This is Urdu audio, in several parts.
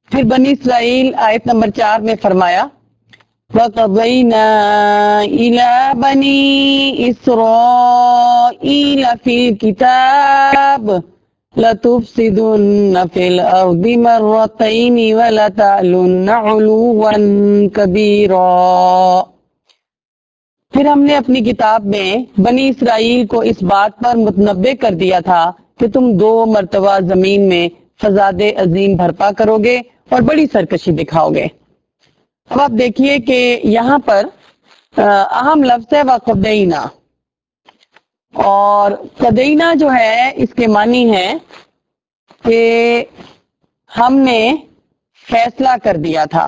پھر بنی اسرائیل آیت نمبر 4 میں فرمایا وَقَضَيْنَا إِلَى بَنِي إِسْرَائِيلَ فِي الْكِتَابِ لَتُفْسِدُنَّ فِي الْأَرْضِ مَرَّتَيْنِ وَلَتَعْلُنَّ عُلُوًّا كَبِيرًا۔ پھر ہم نے اپنی کتاب میں بنی اسرائیل کو اس بات پر متنبع کر دیا تھا کہ تم 2 مرتبہ زمین میں فساد عظیم برپا کرو گے اور بڑی سرکشی دکھاؤ گے۔ اب آپ دیکھیے کہ یہاں پر اہم لفظ ہے وَقَضَيْنَا، اور قَضَيْنَا جو ہے اس کے معنی ہے کہ ہم نے فیصلہ کر دیا تھا،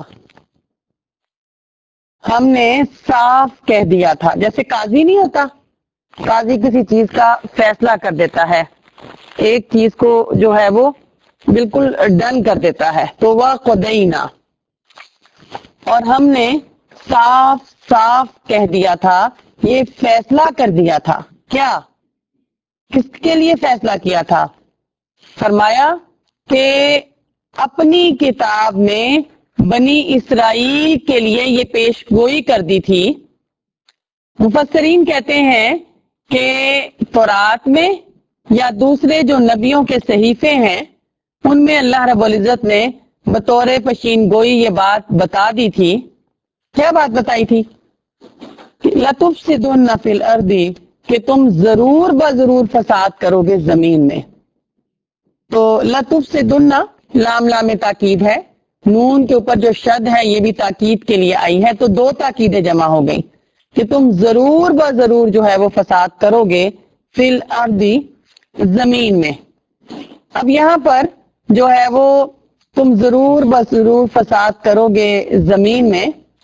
ہم نے صاف کہہ دیا تھا۔ جیسے قاضی نہیں ہوتا، قاضی کسی چیز کا فیصلہ کر دیتا ہے، ایک چیز کو جو ہے وہ بالکل ڈن کر دیتا ہے، تو وَقَضَيْنَا، اور ہم نے صاف صاف کہہ دیا تھا، یہ فیصلہ کر دیا تھا۔ کیا؟ کس کے لیے فیصلہ کیا تھا؟ فرمایا کہ اپنی کتاب میں بنی اسرائیل کے لیے یہ پیش گوئی کر دی تھی۔ مفسرین کہتے ہیں کہ تورات میں یا دوسرے جو نبیوں کے صحیفے ہیں ان میں اللہ رب العزت نے بطور پیشین گوئی یہ بات بتا دی تھی۔ کیا بات بتائی تھی؟ لَتُفْسِدُنَّ فِي الْأَرْضِ، کہ تم ضرور بضرور فساد کرو گے زمین میں۔ تو لَتُفْسِدُنَّ لام تاکید ہے، نون کے اوپر جو شد ہے یہ بھی تاکید کے لیے آئی ہے، تو 2 تاکیدیں جمع ہو گئی کہ تم ضرور بضرور جو ہے وہ فساد کرو گے فی الارض، زمین میں۔ اب یہاں پر جو ہے وہ تم ضرور بضرور فساد کرو گے زمین میں،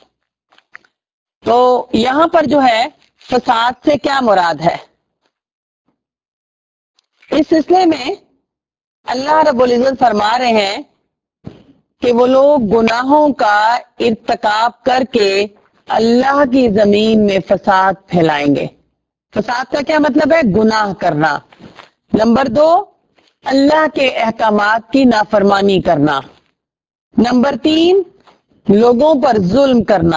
تو یہاں پر جو ہے فساد سے کیا مراد ہے؟ اس سلسلے میں اللہ رب العزت فرما رہے ہیں کہ وہ لوگ گناہوں کا ارتکاب کر کے اللہ کی زمین میں فساد پھیلائیں گے۔ فساد کا کیا مطلب ہے؟ گناہ کرنا۔ نمبر 2، اللہ کے احکامات کی نافرمانی کرنا۔ نمبر 3، لوگوں پر ظلم کرنا۔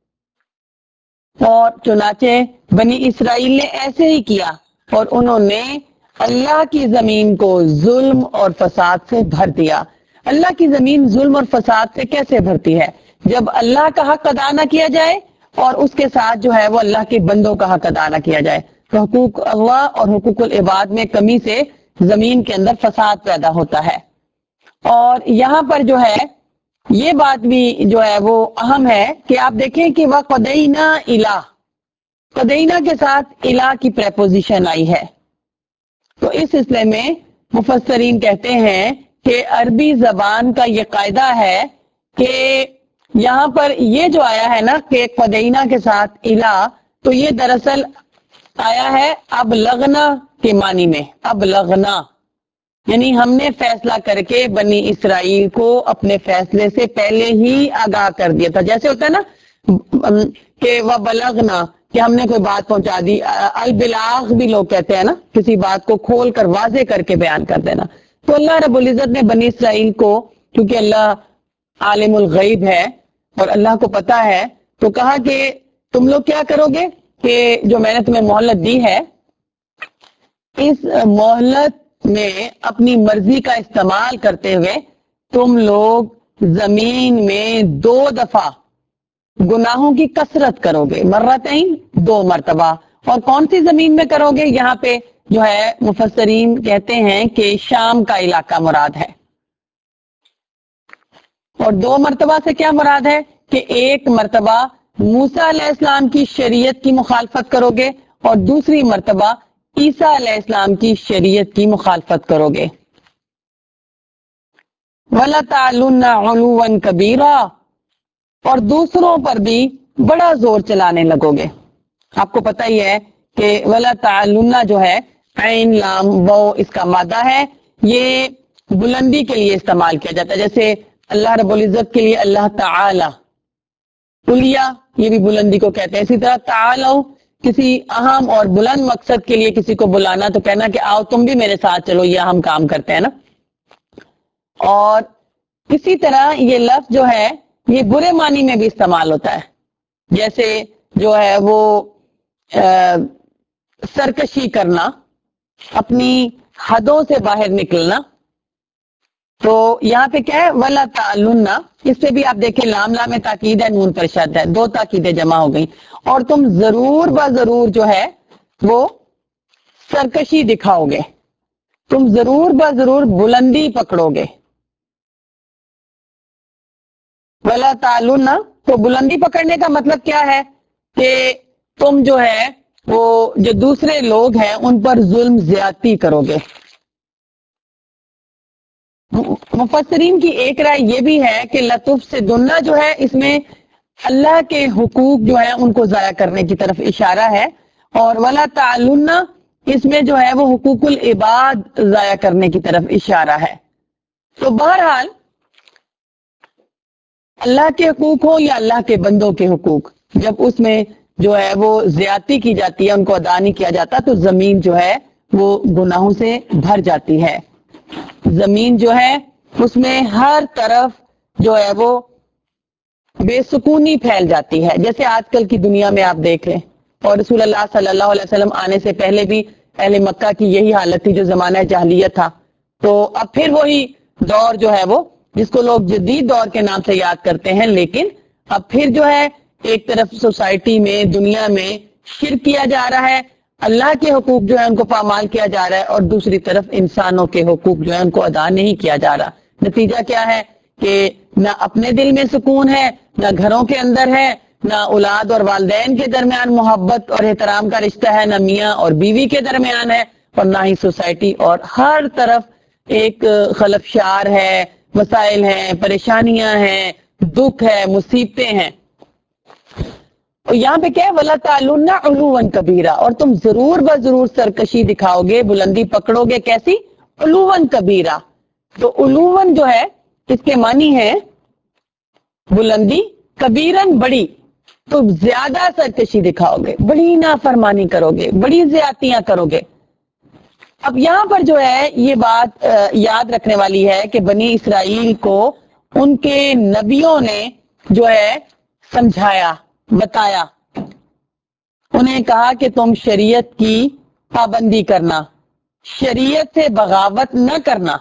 اور چنانچہ بنی اسرائیل نے ایسے ہی کیا، اور انہوں نے اللہ کی زمین کو ظلم اور فساد سے بھر دیا۔ اللہ کی زمین ظلم اور فساد سے کیسے بھرتی ہے؟ جب اللہ کا حق ادا نہ کیا جائے اور اس کے ساتھ جو ہے وہ اللہ کے بندوں کا حق ادا نہ کیا جائے، تو حقوق اللہ اور حقوق العباد میں کمی سے زمین کے اندر فساد پیدا ہوتا ہے۔ اور یہاں پر جو ہے یہ بات بھی جو ہے وہ اہم ہے کہ آپ دیکھیں کہ وَقَضَيْنَا إِلَىٰ، قدینہ کے ساتھ الہ کی پریپوزیشن آئی ہے۔ تو اس سلسلے میں مفسرین کہتے ہیں کہ عربی زبان کا یہ قاعدہ ہے کہ یہاں پر یہ جو آیا ہے نا کہ قدینہ کے ساتھ الہ، تو یہ دراصل آیا ہے ابلغنا کے معنی میں۔ ابلغنا یعنی ہم نے فیصلہ کر کے بنی اسرائیل کو اپنے فیصلے سے پہلے ہی آگاہ کر دیا تھا۔ جیسے ہوتا ہے نا کہ وَبَلَغْنَا، کہ ہم نے کوئی بات پہنچا دی۔ البلاغ بھی لوگ کہتے ہیں نا، کسی بات کو کھول کر واضح کر کے بیان کر دینا۔ تو اللہ رب العزت نے بنی اسرائیل کو، کیونکہ اللہ عالم الغیب ہے اور اللہ کو پتا ہے، تو کہا کہ تم لوگ کیا کرو گے کہ جو میں نے تمہیں مہلت دی ہے، اس مہلت میں اپنی مرضی کا استعمال کرتے ہوئے تم لوگ زمین میں 2 دفعہ گناہوں کی کثرت کرو گے، مرتين، 2 مرتبہ۔ اور کون سی زمین میں کرو گے؟ یہاں پہ جو ہے مفسرین کہتے ہیں کہ شام کا علاقہ مراد ہے۔ اور 2 مرتبہ سے کیا مراد ہے کہ 1 مرتبہ موسیٰ علیہ السلام کی شریعت کی مخالفت کرو گے اور دوسری مرتبہ عیسیٰ علیہ السلام کی شریعت کی مخالفت کرو گے۔ وَلَتَعْلُنَّ عُلُوًّا كَبِيرًا، اور دوسروں پر بھی بڑا زور چلانے لگو گے۔ آپ کو پتہ ہی ہے کہ وَلَتَعْلُنَّ جو ہے عین لام وہ اس کا مادہ ہے، یہ بلندی کے لیے استعمال کیا جاتا ہے۔ جیسے اللہ رب العزت کے لیے اللہ تعالی، علیہ یہ بھی بلندی کو کہتے ہیں۔ اسی طرح تعالو کسی اہم اور بلند مقصد کے لیے کسی کو بلانا تو کہنا کہ آؤ تم بھی میرے ساتھ چلو، یہ ہم کام کرتے ہیں نا۔ اور اسی طرح یہ لفظ جو ہے یہ برے معنی میں بھی استعمال ہوتا ہے، جیسے جو ہے وہ سرکشی کرنا، اپنی حدوں سے باہر نکلنا. تو یہاں پہ کیا ہے ولا تعلن، اس سے بھی آپ دیکھیں لام لام تاکید ہے، نون پر شد ہے، دو تاکیدیں جمع ہو گئی. اور تم ضرور ضرور جو ہے وہ سرکشی دکھاؤ گے، تم ضرور ضرور بلندی پکڑو گے. ولا تعلن، تو بلندی پکڑنے کا مطلب کیا ہے کہ تم جو ہے وہ جو دوسرے لوگ ہیں ان پر ظلم زیادتی کرو گے. مفسرین کی ایک رائے یہ بھی ہے کہ لطف سے دننا جو ہے اس میں اللہ کے حقوق جو ہے ان کو ضائع کرنے کی طرف اشارہ ہے، اور ولا تعلن اس میں جو ہے وہ حقوق العباد ضائع کرنے کی طرف اشارہ ہے. تو بہرحال اللہ کے حقوق ہو یا اللہ کے بندوں کے حقوق، جب اس میں جو ہے وہ زیادتی کی جاتی ہے، ان کو ادا نہیں کیا جاتا، تو زمین جو ہے وہ گناہوں سے بھر جاتی ہے. زمین جو ہے اس میں ہر طرف جو ہے وہ بے سکونی پھیل جاتی ہے، جیسے آج کل کی دنیا میں آپ دیکھ لیں. اور رسول اللہ صلی اللہ علیہ وسلم آنے سے پہلے بھی اہل مکہ کی یہی حالت تھی جو زمانہ جاہلیت تھا. تو اب پھر وہی دور جو ہے وہ جس کو لوگ جدید دور کے نام سے یاد کرتے ہیں، لیکن اب پھر جو ہے ایک طرف سوسائٹی میں دنیا میں شرک کیا جا رہا ہے، اللہ کے حقوق جو ہے ان کو پامال کیا جا رہا ہے، اور دوسری طرف انسانوں کے حقوق جو ہے ان کو ادا نہیں کیا جا رہا. نتیجہ کیا ہے کہ نہ اپنے دل میں سکون ہے، نہ گھروں کے اندر ہے، نہ اولاد اور والدین کے درمیان محبت اور احترام کا رشتہ ہے، نہ میاں اور بیوی کے درمیان ہے، اور نہ ہی سوسائٹی، اور ہر طرف ایک خلفشار ہے، مسائل ہیں، پریشانیاں ہیں، دکھ ہے، مصیبتیں ہیں. اور یہاں پہ کیا ہے ولا تعلن علوا کبیرہ، اور تم ضرور ضرور سرکشی دکھاؤ گے، بلندی پکڑو گے، کیسی؟ علوا کبیرہ. تو علوا جو ہے اس کے معنی ہے بلندی، کبیرن بڑی، تو زیادہ سرکشی دکھاؤ گے، بڑی نافرمانی کرو گے، بڑی زیادتیاں کرو گے. اب یہاں پر جو ہے یہ بات یاد رکھنے والی ہے کہ بنی اسرائیل کو ان کے نبیوں نے جو ہے سمجھایا، بتایا، انہیں کہا کہ تم شریعت کی پابندی کرنا، شریعت سے بغاوت نہ کرنا.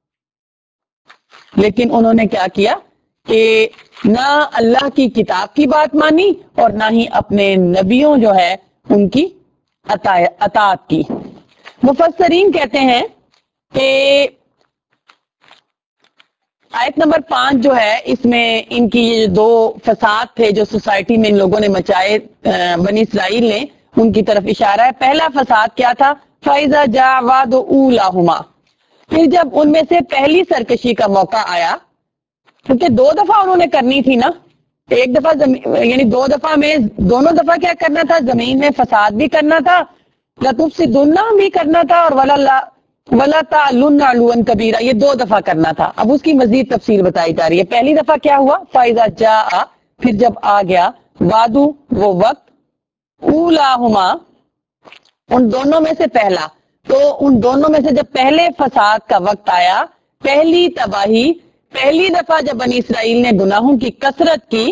لیکن انہوں نے کیا کیا کہ نہ اللہ کی کتاب کی بات مانی اور نہ ہی اپنے نبیوں جو ہے ان کی اطاعت کی. مفسرین کہتے ہیں کہ آیت نمبر 5 جو ہے اس میں ان کی یہ دو فساد تھے جو سوسائٹی میں ان لوگوں نے مچائے بنی اسرائیل نے، ان کی طرف اشارہ ہے. پہلا فساد کیا تھا؟ فَإِذَا جَاءَ وَعْدُ أُولَاهُمَا، پھر جب ان میں سے پہلی سرکشی کا موقع آیا، کیونکہ 2 دفعہ انہوں نے کرنی تھی نا، ایک دفعہ یعنی 2 دفعہ میں دونوں دفعہ کیا کرنا تھا؟ زمین میں فساد بھی کرنا تھا، لتفسدن بھی کرنا تھا، اور ولا تعلن علوا کبیرہ یہ 2 دفعہ کرنا تھا. اب اس کی مزید تفصیل بتائی جا رہی ہے. پہلی دفعہ کیا ہوا؟ فائزہ جاء، پھر جب آ گیا، وعدو وہ وقت، اولاہما ان دونوں میں سے پہلا، تو ان دونوں میں سے جب پہلے فساد کا وقت آیا، پہلی تباہی، پہلی دفعہ جب بنی اسرائیل نے گناہوں کی کثرت کی،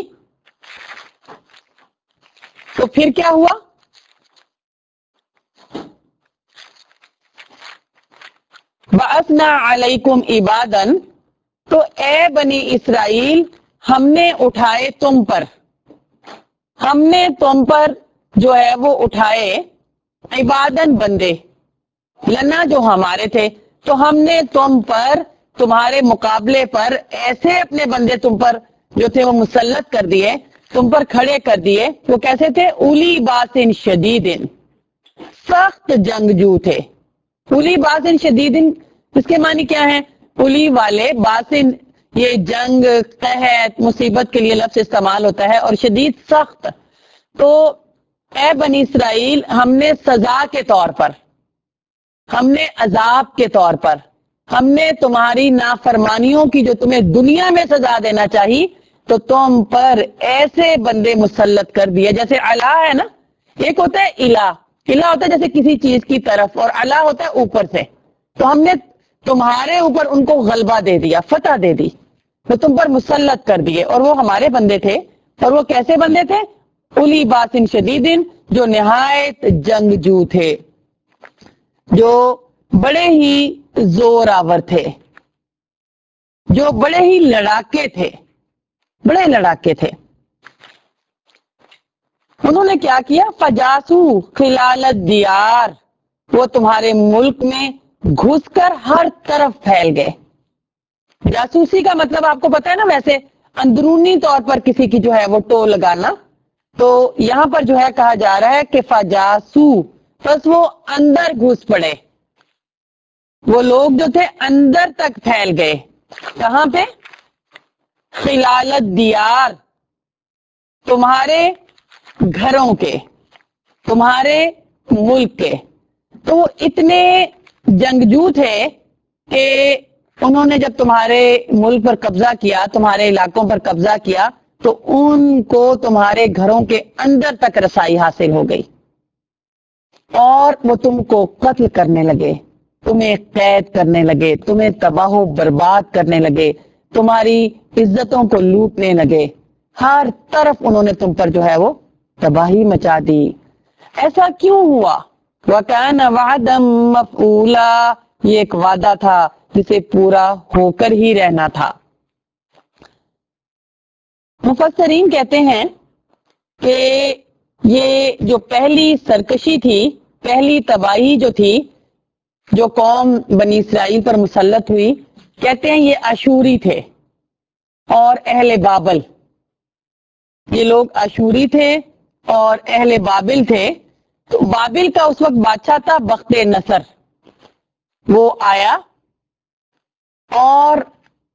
تو پھر کیا ہوا؟ وَأَثْنَا عَلَيْكُمْ عِبَادًا، تو اے بنی اسرائیل ہم نے اٹھائے تم پر، ہم نے تم پر جو ہے وہ اٹھائے عبادن بندے، لنا جو ہمارے تھے، تو ہم نے تم پر تمہارے مقابلے پر ایسے اپنے بندے تم پر جو تھے وہ مسلط کر دیے، تم پر کھڑے کر دیے. وہ کیسے تھے؟ اولی باسن شدیدن، سخت جنگجو تھے. اولی باسن شدیدن اس کے معنی کیا ہے؟ اولی والے، باسن یہ جنگ، قحط، مصیبت کے لیے لفظ استعمال ہوتا ہے، اور شدید سخت. تو اے بنی اسرائیل ہم نے سزا کے طور پر، ہم نے عذاب کے طور پر، ہم نے تمہاری نافرمانیوں کی جو تمہیں دنیا میں سزا دینا چاہیے، تو تم پر ایسے بندے مسلط کر دیے. جیسے الہ ہے نا، ایک ہوتا ہے الہ، الہ ہوتا ہے جیسے کسی چیز کی طرف، اور الہ ہوتا ہے اوپر سے. تو ہم نے تمہارے اوپر ان کو غلبہ دے دیا، فتح دے دی. وہ تم پر مسلط کر دیے، اور وہ ہمارے بندے تھے، اور وہ کیسے بندے تھے؟ الی باسن شدیدن، جو نہایت جنگجو تھے، جو بڑے ہی زور آور تھے، جو بڑے ہی لڑاکے تھے، بڑے لڑاکے تھے۔ انہوں نے کیا کیا؟ فجاسو خلال الدیار، وہ تمہارے ملک میں گھس کر ہر طرف پھیل گئے۔ جاسوسی کا مطلب آپ کو پتا ہے نا، ویسے اندرونی طور پر کسی کی جو ہے وہ ٹو لگانا، تو یہاں پر جو ہے کہا جا رہا ہے کہ فجاسو، بس وہ اندر گھس پڑے، وہ لوگ جو تھے اندر تک پھیل گئے۔ کہاں پہ؟ خلال الدیار، تمہارے گھروں کے، تمہارے ملک کے۔ تو وہ اتنے جنگجو تھے کہ انہوں نے جب تمہارے ملک پر قبضہ کیا، تمہارے علاقوں پر قبضہ کیا، تو ان کو تمہارے گھروں کے اندر تک رسائی حاصل ہو گئی، اور وہ تم کو قتل کرنے لگے، تمہیں قید کرنے لگے، تمہیں تباہ و برباد کرنے لگے، تمہاری عزتوں کو لوٹنے لگے، ہر طرف انہوں نے تم پر جو ہے وہ تباہی مچا دی۔ ایسا کیوں ہوا؟ وَكَانَ وَعْدًا مَفْعُولًا، یہ ایک وعدہ تھا جسے پورا ہو کر ہی رہنا تھا۔ مفسرین کہتے ہیں کہ یہ جو پہلی سرکشی تھی، پہلی تباہی جو تھی، جو قوم بنی اسرائیل پر مسلط ہوئی، کہتے ہیں یہ اشوری تھے اور اہل بابل۔ یہ لوگ اشوری تھے اور اہل بابل تھے۔ تو بابل کا اس وقت بادشاہ تھا بخت نصر، وہ آیا، اور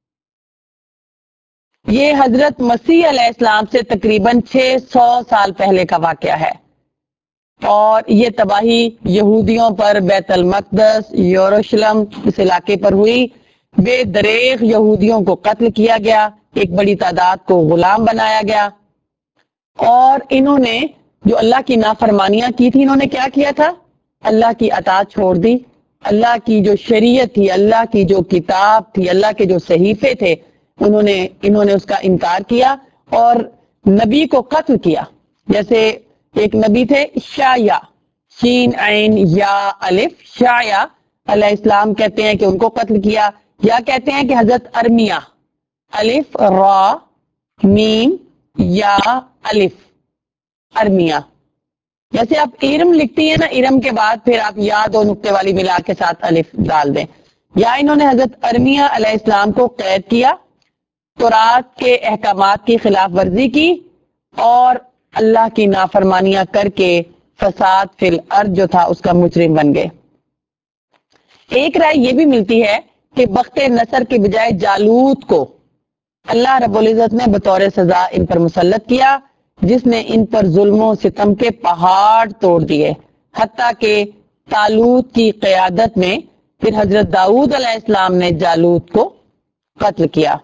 یہ حضرت مسیح علیہ السلام سے تقریباً 600 سال پہلے کا واقعہ ہے، اور یہ تباہی یہودیوں پر، بیت المقدس، یروشلم اس علاقے پر ہوئی۔ بے دریغ یہودیوں کو قتل کیا گیا، ایک بڑی تعداد کو غلام بنایا گیا، اور انہوں نے جو اللہ کی نافرمانیاں کی تھی، انہوں نے کیا کیا تھا؟ اللہ کی اطاعت چھوڑ دی، اللہ کی جو شریعت تھی، اللہ کی جو کتاب تھی، اللہ کے جو صحیفے تھے، انہوں نے اس کا انکار کیا اور نبی کو قتل کیا۔ جیسے ایک نبی تھے شایا، شین عین یا الف، شایا علیہ السلام، کہتے ہیں کہ ان کو قتل کیا، یا کہتے ہیں کہ حضرت ارمیا، الف را میم یا الف، ارمیا۔ جیسے آپ ارم لکھتی ہیں نا، ارم کے بعد پھر آپ یا دو نقطے والی ملا کے ساتھ الف ڈال دیں۔ یا انہوں نے حضرت ارمیا علیہ السلام کو قید کیا، تورات کے احکامات کی خلاف ورزی کی، اور اللہ کی نافرمانیاں کر کے فساد فی الارض جو تھا اس کا مجرم بن گئے۔ ایک رائے یہ بھی ملتی ہے کہ بخت نصر کے بجائے جالوت کو اللہ رب العزت نے بطور سزا ان پر مسلط کیا، جس نے ان پر ظلم و ستم کے پہاڑ توڑ دیے، حتیٰ کہ طالوت کی قیادت میں پھر حضرت داؤد علیہ السلام نے جالوت کو قتل کیا۔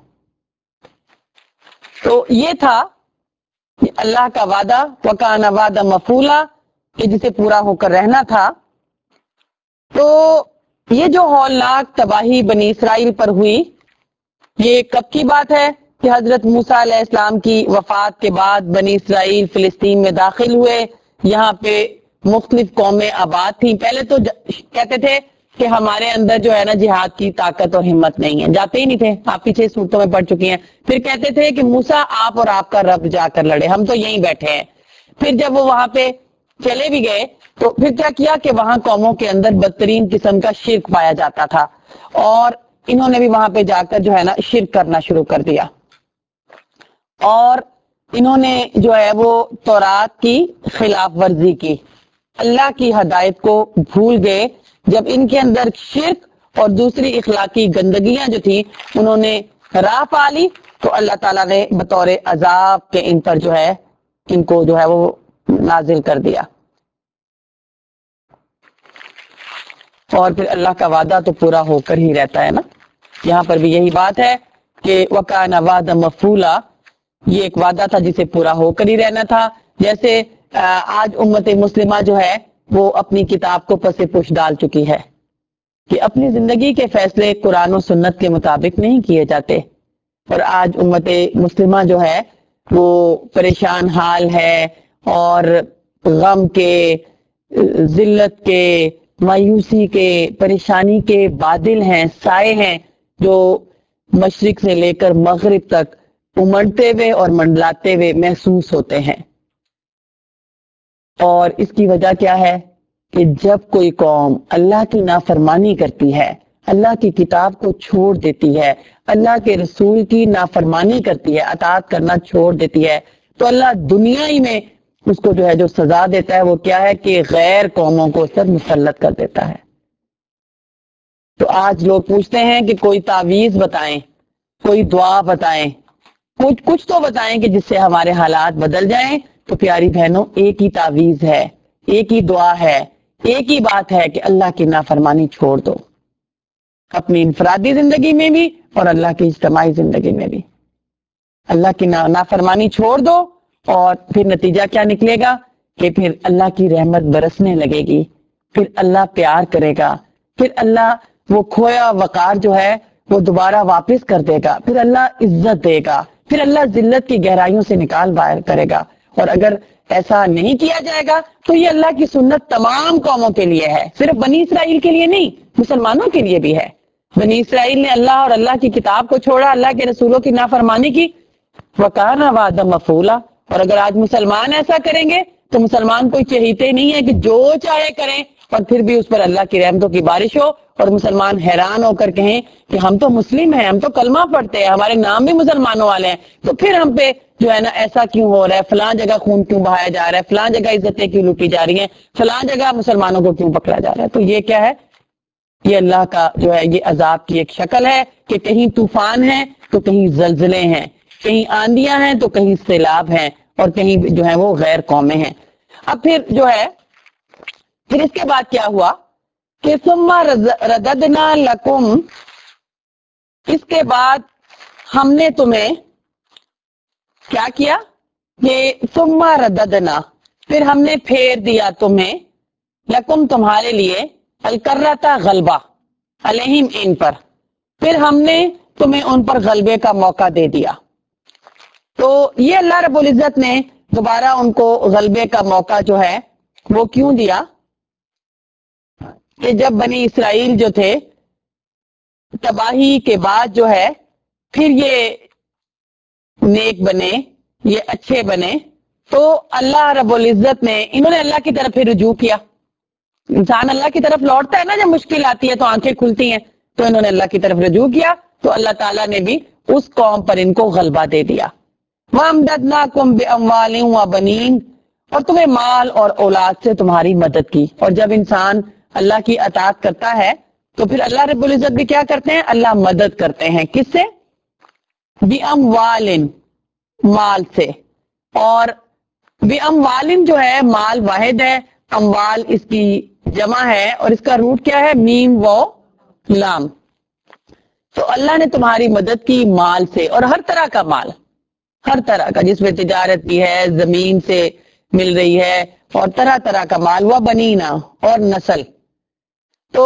تو یہ تھا اللہ کا وعدہ، وَكَانَ وَعْدًا مَفْعُولًا، کہ جسے پورا ہو کر رہنا تھا۔ تو یہ جو ہولناک تباہی بنی اسرائیل پر ہوئی، یہ کب کی بات ہے؟ کہ حضرت موسیٰ علیہ السلام کی وفات کے بعد بنی اسرائیل فلسطین میں داخل ہوئے، یہاں پہ مختلف قومیں آباد تھیں۔ پہلے تو کہتے تھے کہ ہمارے اندر جو ہے نا جہاد کی طاقت اور ہمت نہیں ہے، جاتے ہی نہیں تھے، آپ پیچھے صورتوں میں پڑھ چکی ہیں۔ پھر کہتے تھے کہ موسیٰ آپ اور آپ کا رب جا کر لڑے، ہم تو یہیں بیٹھے ہیں۔ پھر جب وہ وہاں پہ چلے بھی گئے تو پھر کیا کیا کہ وہاں قوموں کے اندر بدترین قسم کا شرک پایا جاتا تھا، اور انہوں نے بھی وہاں پہ جا کر جو ہے نا شرک کرنا شروع کر دیا، اور انہوں نے جو ہے وہ تورات کی خلاف ورزی کی، اللہ کی ہدایت کو بھول گئے۔ جب ان کے اندر شرک اور دوسری اخلاقی گندگیاں جو تھی انہوں نے راہ پا لی، تو اللہ تعالیٰ نے بطور عذاب کے ان پر جو ہے ان کو جو ہے وہ نازل کر دیا۔ اور پھر اللہ کا وعدہ تو پورا ہو کر ہی رہتا ہے نا، یہاں پر بھی یہی بات ہے کہ وَكَانَ وَعْدًا مَفْعُولًا، یہ ایک وعدہ تھا جسے پورا ہو کر ہی رہنا تھا۔ جیسے آج امت مسلمہ جو ہے وہ اپنی کتاب کو پس پش ڈال چکی ہے کہ اپنی زندگی کے فیصلے قرآن و سنت کے مطابق نہیں کیے جاتے، اور آج امت مسلمہ جو ہے وہ پریشان حال ہے اور غم کے، ذلت کے، مایوسی کے، پریشانی کے بادل ہیں، سائے ہیں جو مشرق سے لے کر مغرب تک امڑتے ہوئے اور منڈلاتے ہوئے محسوس ہوتے ہیں۔ اور اس کی وجہ کیا ہے کہ جب کوئی قوم اللہ کی نافرمانی کرتی ہے، اللہ کی کتاب کو چھوڑ دیتی ہے، اللہ کے رسول کی نافرمانی کرتی ہے، اطاعت کرنا چھوڑ دیتی ہے، تو اللہ دنیا ہی میں اس کو جو سزا دیتا ہے، وہ کیا ہے کہ غیر قوموں کو سب مسلط کر دیتا ہے۔ تو آج لوگ پوچھتے ہیں کہ کوئی تعویذ بتائیں، کوئی دعا بتائیں، کچھ تو بتائیں کہ جس سے ہمارے حالات بدل جائیں۔ تو پیاری بہنوں، ایک ہی تعویذ ہے، ایک ہی دعا ہے، ایک ہی بات ہے کہ اللہ کی نافرمانی چھوڑ دو، اپنی انفرادی زندگی میں بھی اور اللہ کی اجتماعی زندگی میں بھی۔ اللہ کی نافرمانی چھوڑ دو اور پھر نتیجہ کیا نکلے گا کہ پھر اللہ کی رحمت برسنے لگے گی، پھر اللہ پیار کرے گا، پھر اللہ وہ کھویا وقار جو ہے وہ دوبارہ واپس کر دے گا، پھر اللہ عزت دے گا، پھر اللہ ذلت کی گہرائیوں سے نکال باہر کرے گا۔ اور اگر ایسا نہیں کیا جائے گا تو یہ اللہ کی سنت تمام قوموں کے لیے ہے، صرف بنی اسرائیل کے لیے نہیں، مسلمانوں کے لیے بھی ہے۔ بنی اسرائیل نے اللہ اور اللہ کی کتاب کو چھوڑا، اللہ کے رسولوں کی نافرمانی کی، وَكَانَ وَعْدًا مَفْعُولًا۔ اور اگر آج مسلمان ایسا کریں گے تو مسلمان کوئی چہیتے نہیں ہے کہ جو چاہے کریں اور پھر بھی اس پر اللہ کی رحمتوں کی بارش ہو اور مسلمان حیران ہو کر کہیں کہ ہم تو مسلم ہیں، ہم تو کلمہ پڑھتے ہیں، ہمارے نام بھی مسلمانوں والے ہیں، تو پھر ہم پہ جو ہے نا ایسا کیوں ہو رہا ہے، فلاں جگہ خون کیوں بہایا جا رہا ہے، فلاں جگہ عزتیں کیوں لوٹی جا رہی ہیں، فلاں جگہ مسلمانوں کو کیوں پکڑا جا رہا ہے۔ تو یہ کیا ہے؟ یہ اللہ کا جو ہے یہ عذاب کی ایک شکل ہے کہ کہیں طوفان ہے تو کہیں زلزلے ہیں، کہیں آندیاں ہیں تو کہیں سیلاب ہیں اور کہیں جو ہے وہ غیر قومیں ہیں۔ اب پھر اس کے بعد کیا ہوا کہ ثم رددنا لکم، اس کے بعد ہم نے تمہیں کیا کیا کہ ثم رددنا، پھر ہم نے پھیر دیا تمہیں، لکم تمہارے لیے، الکرتا غلبہ، علیہم ان پر، پھر ہم نے تمہیں ان پر غلبے کا موقع دے دیا۔ تو یہ اللہ رب العزت نے دوبارہ ان کو غلبے کا موقع جو ہے وہ کیوں دیا کہ جب بنی اسرائیل جو تھے تباہی کے بعد جو ہے پھر یہ نیک بنے، یہ اچھے بنے، تو اللہ رب العزت نے انہوں نے اللہ کی طرف پھر رجوع کیا۔ انسان اللہ کی طرف لوٹتا ہے نا، جب مشکل آتی ہے تو آنکھیں کھلتی ہیں، تو انہوں نے اللہ کی طرف رجوع کیا تو اللہ تعالیٰ نے بھی اس قوم پر ان کو غلبہ دے دیا۔ وَأَمْدَدْنَاكُمْ بِأَمْوَالٍ وَبَنِينَ، اور تمہیں مال اور اولاد سے تمہاری مدد کی۔ اور جب انسان اللہ کی اطاعت کرتا ہے تو پھر اللہ رب العزت بھی کیا کرتے ہیں؟ اللہ مدد کرتے ہیں، کس سے؟ بِأَمْوَالٍ، مال سے۔ اور بِأَمْوَالٍ جو ہے مال واحد ہے، اموال اس کی جمع ہے اور اس کا روٹ کیا ہے؟ میم و لام۔ تو اللہ نے تمہاری مدد کی مال سے، اور ہر طرح کا مال، ہر طرح کا، جس میں تجارت بھی ہے، زمین سے مل رہی ہے، اور طرح طرح کا مال، وہ بنینا، اور نسل۔ تو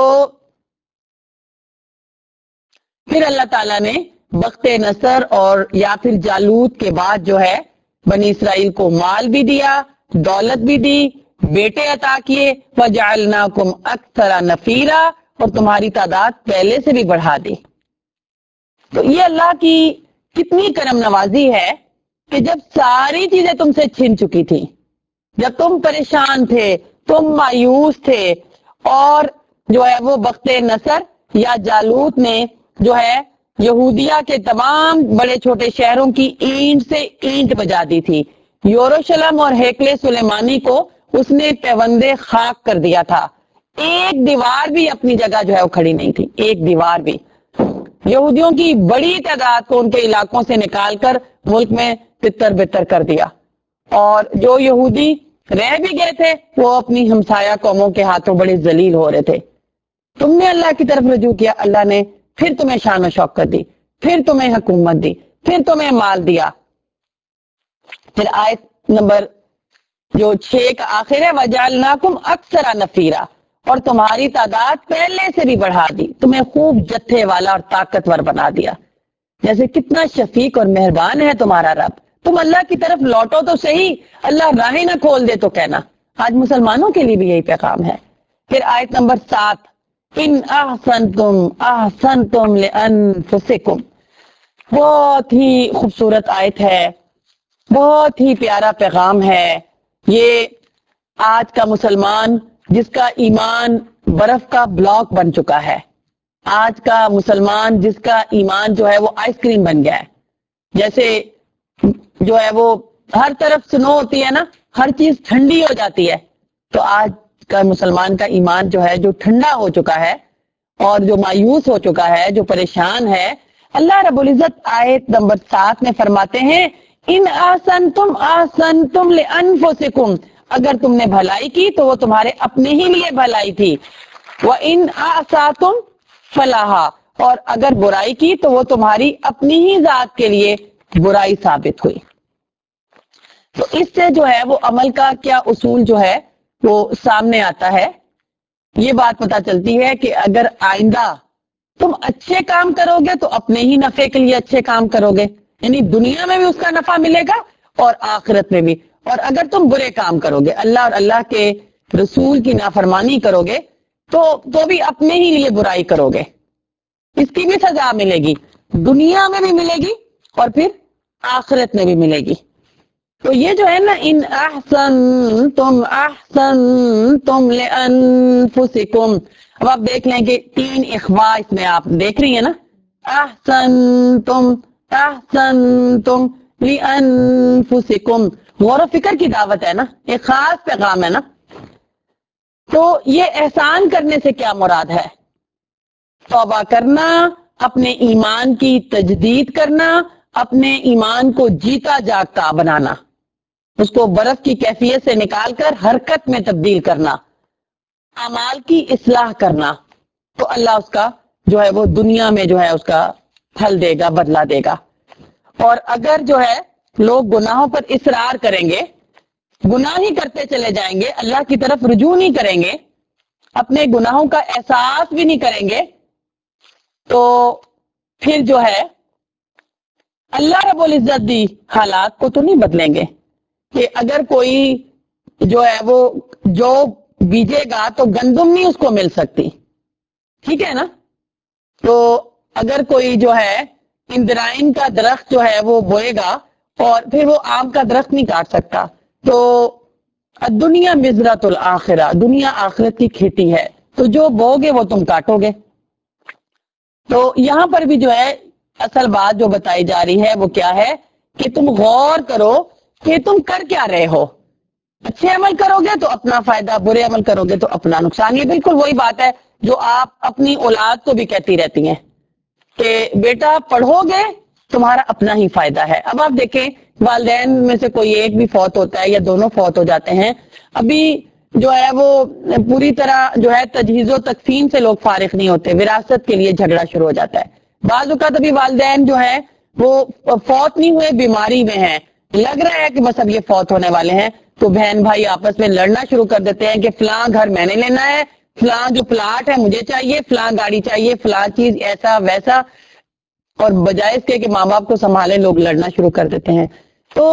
پھر اللہ تعالیٰ نے بخت نصر اور یا پھر جالوت کے بعد جو ہے بنی اسرائیل کو مال بھی دیا، دولت بھی دی، بیٹے عطا کیے، وَجَعَلْنَاكُمْ أَكْثَرَ نَفِيرًا، اور تمہاری تعداد پہلے سے بھی بڑھا دی۔ تو یہ اللہ کی کتنی کرم نوازی ہے کہ جب ساری چیزیں تم سے چھن چکی تھی، جب تم پریشان تھے، تم مایوس تھے، اور جو ہے وہ بخت نصر یا جالوت نے جو ہے یہودیہ کے تمام بڑے چھوٹے شہروں کی اینٹ سے اینٹ بجا دی تھی، یروشلم اور ہیکل سلیمانی کو اس نے پیوندے خاک کر دیا تھا، ایک دیوار بھی اپنی جگہ جو ہے وہ کھڑی نہیں تھی، ایک دیوار بھی۔ یہودیوں کی بڑی تعداد کو ان کے علاقوں سے نکال کر ملک میں تتر بتر کر دیا، اور جو یہودی رہ بھی گئے تھے وہ اپنی ہمسایہ قوموں کے ہاتھوں بڑے ذلیل ہو رہے تھے۔ تم نے اللہ کی طرف رجوع کیا، اللہ نے پھر تمہیں شان و شوکت دی، پھر تمہیں حکومت دی، پھر تمہیں مال دیا۔ پھر آیت نمبر جو 6 کا آخر ہے، وَجَعَلْنَاكُمْ أَكْثَرَ نَفِيرًا، اور تمہاری تعداد پہلے سے بھی بڑھا دی، تمہیں خوب جتھے والا اور طاقتور بنا دیا۔ جیسے کتنا شفیق اور مہربان ہے تمہارا رب، تم اللہ کی طرف لوٹو تو صحیح، اللہ راہیں نہ کھول دے تو کہنا۔ آج مسلمانوں کے لیے بھی یہی پیغام ہے۔ پھر آیت نمبر 7، ان احسنتم احسنتم لانفسکم، بہت ہی خوبصورت آیت ہے، بہت ہی پیارا پیغام ہے یہ۔ آج کا مسلمان جس کا ایمان برف کا بلاک بن چکا ہے، آج کا مسلمان جس کا ایمان جو ہے وہ آئس کریم بن گیا ہے، جیسے جو ہے وہ ہر طرف سنو ہوتی ہے نا، ہر چیز ٹھنڈی ہو جاتی ہے، تو آج کا مسلمان کا ایمان جو ہے جو ٹھنڈا ہو چکا ہے اور جو مایوس ہو چکا ہے، جو پریشان ہے، اللہ رب العزت آیت نمبر 7 میں فرماتے ہیں ان احسنتم احسنتم لانفسکم، اگر تم نے بھلائی کی تو وہ تمہارے اپنے ہی لیے بھلائی تھی، وَإِنْ أَحْسَنْتُمْ فَلَهَا، اور اگر برائی کی تو وہ تمہاری اپنی ہی ذات کے لیے برائی ثابت ہوئی۔ تو اس سے جو ہے وہ عمل کا کیا اصول جو ہے وہ سامنے آتا ہے، یہ بات پتہ چلتی ہے کہ اگر آئندہ تم اچھے کام کرو گے تو اپنے ہی نفع کے لیے اچھے کام کرو گے، یعنی دنیا میں بھی اس کا نفع ملے گا اور آخرت میں بھی، اور اگر تم برے کام کرو گے، اللہ اور اللہ کے رسول کی نافرمانی کرو گے تو بھی اپنے ہی لیے برائی کرو گے، اس کی بھی سزا ملے گی، دنیا میں بھی ملے گی اور پھر آخرت میں بھی ملے گی۔ تو یہ جو ہے نا ان احسنتم لانفسکم، اب آپ دیکھ لیں کہ 3 اخوا اس میں آپ دیکھ رہی ہیں نا، احسنتم احسنتم لانفسکم، غور و فکر کی دعوت ہے نا، ایک خاص پیغام ہے نا۔ تو یہ احسان کرنے سے کیا مراد ہے؟ توبہ کرنا، اپنے ایمان کی تجدید کرنا، اپنے ایمان کو جیتا جاگتا بنانا، اس کو برف کی کیفیت سے نکال کر حرکت میں تبدیل کرنا، اعمال کی اصلاح کرنا، تو اللہ اس کا جو ہے وہ دنیا میں جو ہے اس کا پھل دے گا، بدلہ دے گا۔ اور اگر جو ہے لوگ گناہوں پر اصرار کریں گے، گناہ ہی کرتے چلے جائیں گے، اللہ کی طرف رجوع نہیں کریں گے، اپنے گناہوں کا احساس بھی نہیں کریں گے، تو پھر جو ہے اللہ رب العزت بھی حالات کو تو نہیں بدلیں گے، کہ اگر کوئی جو ہے وہ جو بیجے گا تو گندم نہیں اس کو مل سکتی، ٹھیک ہے نا؟ تو اگر کوئی جو ہے اندرائن کا درخت جو ہے وہ بوئے گا اور پھر وہ آم کا درخت نہیں کاٹ سکتا، تو دنیا مزرعۃ الآخرہ، دنیا آخرت کی کھیتی ہے، تو جو بوگے وہ تم کاٹو گے۔ تو یہاں پر بھی جو ہے اصل بات جو بتائی جا رہی ہے وہ کیا ہے کہ تم غور کرو کہ تم کر کیا رہے ہو، اچھے عمل کرو گے تو اپنا فائدہ، برے عمل کرو گے تو اپنا نقصان۔ یہ بالکل وہی بات ہے جو آپ اپنی اولاد کو بھی کہتی رہتی ہیں کہ بیٹا پڑھو گے تمہارا اپنا ہی فائدہ ہے۔ اب آپ دیکھیں والدین میں سے کوئی ایک بھی فوت ہوتا ہے یا دونوں فوت ہو جاتے ہیں، ابھی جو ہے وہ پوری طرح جو ہے تجہیز و تقسیم سے لوگ فارغ نہیں ہوتے، وراثت کے لیے جھگڑا شروع ہو جاتا ہے۔ بعض اوقات ابھی والدین جو ہے وہ فوت نہیں ہوئے، بیماری میں ہیں، لگ رہا ہے کہ بس اب یہ فوت ہونے والے ہیں، تو بہن بھائی آپس میں لڑنا شروع کر دیتے ہیں کہ فلاں گھر میں نے لینا ہے، فلاں جو پلاٹ ہے مجھے چاہیے، فلاں گاڑی چاہیے، فلاں چیز ایسا ویسا، اور بجائے اس کے کہ ماں باپ کو سنبھالے لوگ لڑنا شروع کر دیتے ہیں۔ تو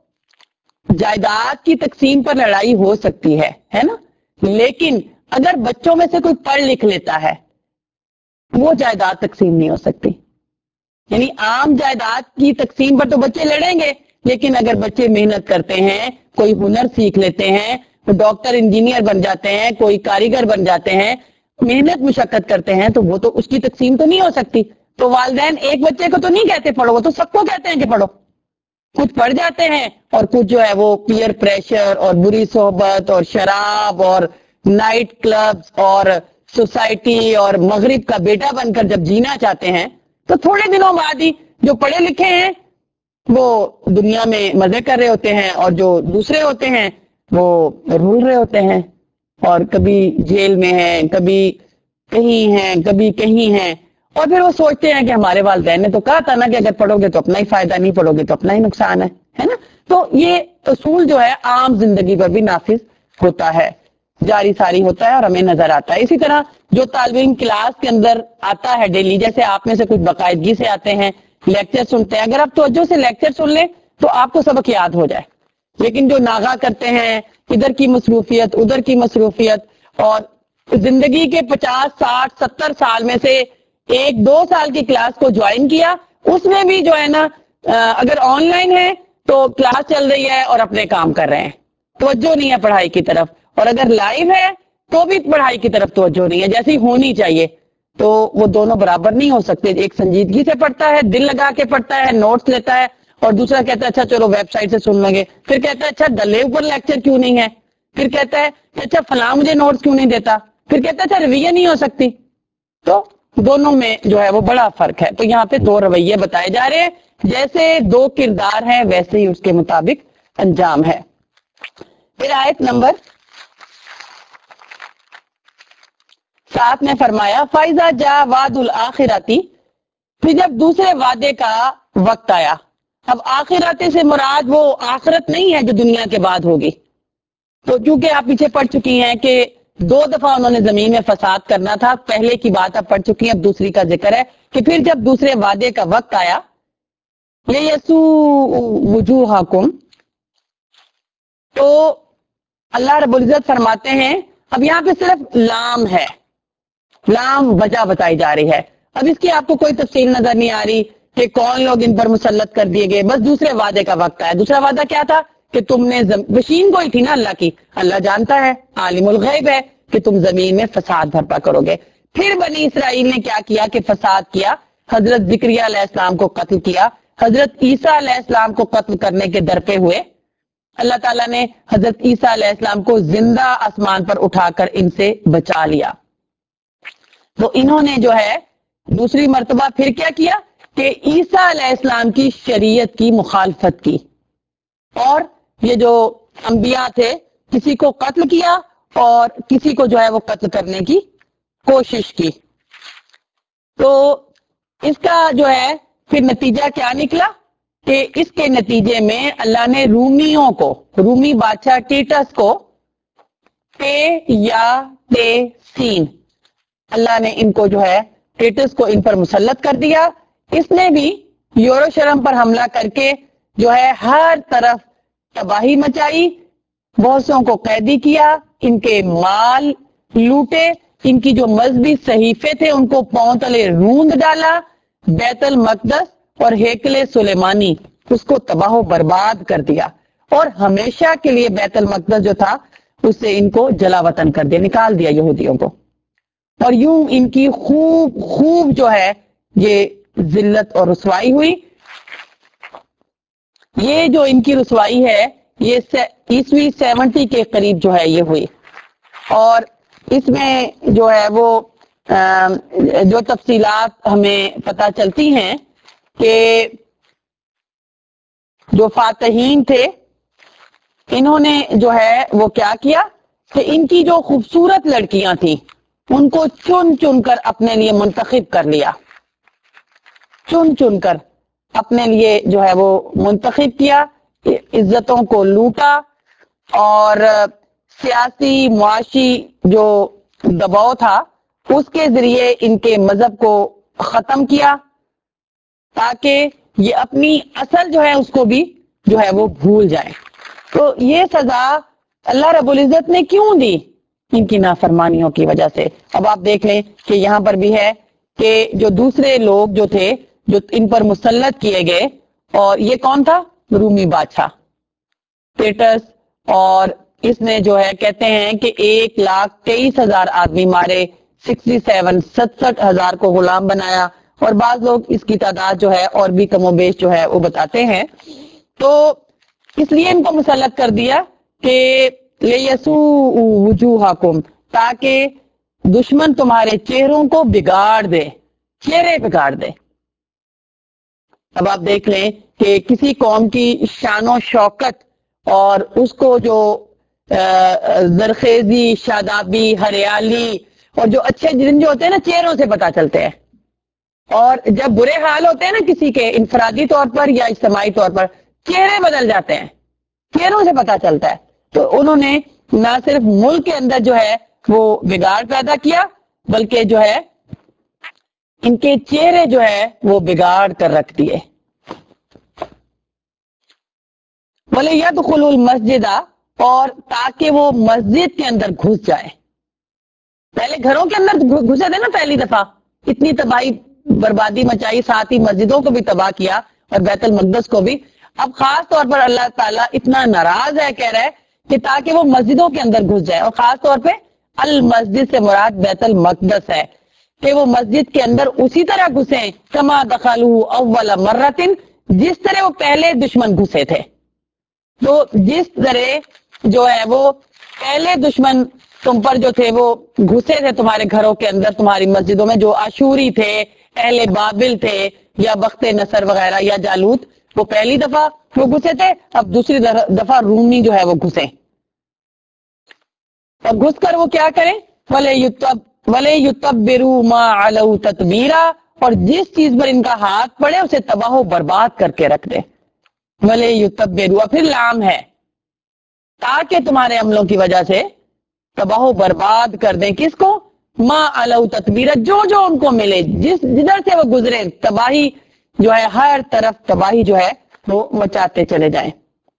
جائیداد کی تقسیم پر لڑائی ہو سکتی ہے نا، لیکن اگر بچوں میں سے کوئی پڑھ لکھ لیتا ہے وہ جائیداد تقسیم نہیں ہو سکتی، یعنی عام جائیداد کی تقسیم پر تو بچے لڑیں گے، لیکن اگر بچے محنت کرتے ہیں، کوئی ہنر سیکھ لیتے ہیں، ڈاکٹر انجینئر بن جاتے ہیں، کوئی کاریگر بن جاتے ہیں، محنت مشقت کرتے ہیں، تو وہ تو اس کی تقسیم تو نہیں ہو سکتی۔ تو والدین ایک بچے کو تو نہیں کہتے پڑھو، وہ تو سب کو کہتے ہیں کہ پڑھو، کچھ پڑھ جاتے ہیں اور کچھ جو ہے وہ پیئر پریشر اور بری صحبت اور شراب اور نائٹ کلبز اور سوسائٹی اور مغرب کا بیٹا بن کر جب جینا چاہتے ہیں تو تھوڑے دنوں بعد ہی جو پڑھے لکھے ہیں وہ دنیا میں مزے کر رہے ہوتے ہیں اور جو دوسرے ہوتے ہیں وہ رول رہے ہوتے ہیں، اور کبھی جیل میں ہیں، کبھی کہیں ہیں، کبھی کہیں ہیں، اور پھر وہ سوچتے ہیں کہ ہمارے والدین نے تو کہا تھا نا کہ اگر پڑھو گے تو اپنا ہی فائدہ، نہیں پڑھو گے تو اپنا ہی نقصان ہے نا۔ تو یہ اصول جو ہے عام زندگی پر بھی نافذ ہوتا ہے، جاری ساری ہوتا ہے اور ہمیں نظر آتا ہے۔ اسی طرح جو طالب علم کلاس کے اندر آتا ہے ڈیلی، جیسے آپ میں سے کچھ باقاعدگی سے آتے ہیں لیکچر سنتے ہیں. اگر آپ توجہ سے لیکچر سن لیں تو آپ کو سبق یاد ہو جائے. لیکن جو ناغہ کرتے ہیں، ادھر کی مصروفیت ادھر کی مصروفیت، اور زندگی کے 50 60 70 سال میں سے 1 2 سال کی کلاس کو جوائن کیا، اس میں بھی جو ہے نا اگر آن لائن ہے تو کلاس چل رہی ہے اور اپنے کام کر رہے ہیں، توجہ نہیں ہے پڑھائی کی طرف. اور اگر لائیو ہے تو بھی پڑھائی کی طرف توجہ نہیں ہے جیسی ہونی چاہیے. تو وہ دونوں برابر نہیں ہو سکتے. ایک سنجیدگی سے پڑھتا ہے، دل لگا کے پڑھتا ہے، نوٹس لیتا ہے، اور دوسرا کہتا ہے اچھا چلو ویب سائٹ سے سن لیں گے. پھر کہتا ہے اچھا ڈلے اوپر لیکچر کیوں نہیں ہے. پھر کہتا ہے اچھا فلاں مجھے نوٹس کیوں نہیں دیتا. پھر کہتا ہے اچھا رویہ نہیں ہو سکتی. تو دونوں میں جو ہے وہ بڑا فرق ہے. تو یہاں پہ 2 رویے بتائے جا رہے ہیں. جیسے 2 کردار ہیں ویسے ہی اس کے مطابق انجام ہے. پھر آیت نمبر 7 میں فرمایا فائزہ جا وعد الآخرتی، پھر جب دوسرے وعدے کا وقت آیا. اب آخرت سے مراد وہ آخرت نہیں ہے جو دنیا کے بعد ہوگی. تو چونکہ آپ پیچھے پڑھ چکی ہیں کہ 2 دفعہ انہوں نے زمین میں فساد کرنا تھا. پہلے کی بات آپ پڑھ چکی ہیں، اب دوسری کا ذکر ہے کہ پھر جب دوسرے وعدے کا وقت آیا یسو وجوہکم، تو اللہ رب العزت فرماتے ہیں، اب یہاں پہ صرف لام ہے، لام وجہ بتائی جا رہی ہے. اب اس کی آپ کو کوئی تفصیل نظر نہیں آ رہی کہ کون لوگ ان پر مسلط کر دیے گئے. بس دوسرے وعدے کا وقت آیا. دوسرا وعدہ کیا تھا کہ تم نے مشین کوئی تھی نا اللہ کی، اللہ جانتا ہے، عالم الغیب ہے کہ تم زمین میں فساد بھرپا کرو گے. پھر بنی اسرائیل نے کیا کہ فساد کیا. حضرت زکریا علیہ السلام کو قتل کیا. حضرت عیسیٰ علیہ السلام کو قتل کرنے کے در پہ ہوئے. اللہ تعالیٰ نے حضرت عیسیٰ علیہ السلام کو زندہ آسمان پر اٹھا کر ان سے بچا لیا. تو انہوں نے جو ہے دوسری مرتبہ پھر کیا کہ عیسیٰ علیہ السلام کی شریعت کی مخالفت کی، اور یہ جو انبیاء تھے کسی کو قتل کیا اور کسی کو جو ہے وہ قتل کرنے کی کوشش کی. تو اس کا جو ہے پھر نتیجہ کیا نکلا کہ اس کے نتیجے میں اللہ نے رومیوں کو، رومی بادشاہ ٹیٹس کو، ٹے یا ٹے سین، اللہ نے ان کو جو ہے ٹیٹس کو ان پر مسلط کر دیا. اس نے بھی یوروشلم پر حملہ کر کے جو ہے ہر طرف تباہی مچائی، بہت سوں کو قیدی کیا، ان کے مال لوٹے، ان کی جو مذہبی صحیفے تھے ان کو پاؤں تلے روند ڈالا، بیت المقدس اور ہیکل سلیمانی اس کو تباہ و برباد کر دیا، اور ہمیشہ کے لیے بیت المقدس جو تھا اس سے ان کو جلا وطن کر دیا، نکال دیا یہودیوں کو. اور یوں ان کی خوب جو ہے یہ ذلت اور رسوائی ہوئی. یہ جو ان کی رسوائی ہے یہ عیسوی 70 کے قریب جو ہے یہ ہوئی. اور اس میں جو ہے وہ جو تفصیلات ہمیں پتہ چلتی ہیں کہ جو فاتحین تھے انہوں نے جو ہے وہ کیا کہ ان کی جو خوبصورت لڑکیاں تھیں ان کو چن چن کر اپنے لیے منتخب کر لیا، چن چن کر اپنے لیے جو ہے وہ منتخب کیا، عزتوں کو لوٹا، اور سیاسی معاشی جو دباؤ تھا اس کے ذریعے ان کے مذہب کو ختم کیا تاکہ یہ اپنی اصل جو ہے اس کو بھی جو ہے وہ بھول جائیں. تو یہ سزا اللہ رب العزت نے کیوں دی؟ ان کی نافرمانیوں کی وجہ سے. اب آپ دیکھ لیں کہ یہاں پر بھی ہے کہ جو دوسرے لوگ جو تھے جو ان پر مسلط کیے گئے، اور یہ کون تھا؟ رومی بادشاہ ٹیٹس. اور اس نے جو ہے کہتے ہیں کہ 1,23,000 آدمی مارے، 67 کو غلام بنایا، اور بعض لوگ اس کی تعداد جو ہے اور بھی کم و بیش جو ہے وہ بتاتے ہیں. تو اس لیے ان کو مسلط کر دیا کہ لِيَسُوءُ وُجُوهَكُمْ، تاکہ دشمن تمہارے چہروں کو بگاڑ دے، چہرے بگاڑ دے. اب آپ دیکھ لیں کہ کسی قوم کی شان و شوکت اور اس کو جو زرخیزی، شادابی، ہریالی اور جو اچھے دن جو ہوتے ہیں نا چہروں سے پتہ چلتے ہیں، اور جب برے حال ہوتے ہیں نا کسی کے انفرادی طور پر یا اجتماعی طور پر چہرے بدل جاتے ہیں، چہروں سے پتہ چلتا ہے. تو انہوں نے نہ صرف ملک کے اندر جو ہے وہ بگاڑ پیدا کیا بلکہ جو ہے ان کے چہرے جو ہے وہ بگاڑ کر رکھ دیے. وَلِيَدْخُلُوا الْمَسْجِدَ اور تاکہ وہ مسجد کے اندر گھس جائے. پہلے گھروں کے اندر گھسے تھے نا پہلی دفعہ, اتنی تباہی بربادی مچائی, ساتھ ہی مسجدوں کو بھی تباہ کیا اور بیت المقدس کو بھی. اب خاص طور پر اللہ تعالیٰ اتنا ناراض ہے, کہہ رہا ہے کہ تاکہ وہ مسجدوں کے اندر گھس جائے, اور خاص طور پہ المسجد سے مراد بیت المقدس ہے, کہ وہ مسجد کے اندر اسی طرح گھسیں کما دخلوا اول مرتن, جس طرح وہ پہلے دشمن گھسے تھے. تو جس طرح جو ہے وہ پہلے دشمن تم پر جو تھے وہ گھسے تھے تمہارے گھروں کے اندر, تمہاری مسجدوں میں, جو اشوری تھے, اہل بابل تھے, یا بخت نصر وغیرہ, یا جالوت, وہ پہلی دفعہ وہ گھسے تھے. اب دوسری دفعہ رومی جو ہے وہ گھسے, اور گھس کر وہ کیا کریں, وَلَيُتَبِّرُوا مَا عَلَوْا تَتْبِيرًا, اور جس چیز پر ان کا ہاتھ پڑے اسے تباہ و برباد کر کے رکھ دے. وَلَيُتَبِّرُوا پھر لام ہے, تاکہ تمہارے عملوں کی وجہ سے تباہ و برباد کر دیں. کس کو؟ ما علو تتبیرہ, جو جو ان کو ملے, جدھر سے وہ گزرے, تباہی جو ہے, ہر طرف تباہی جو ہے وہ مچاتے چلے جائیں.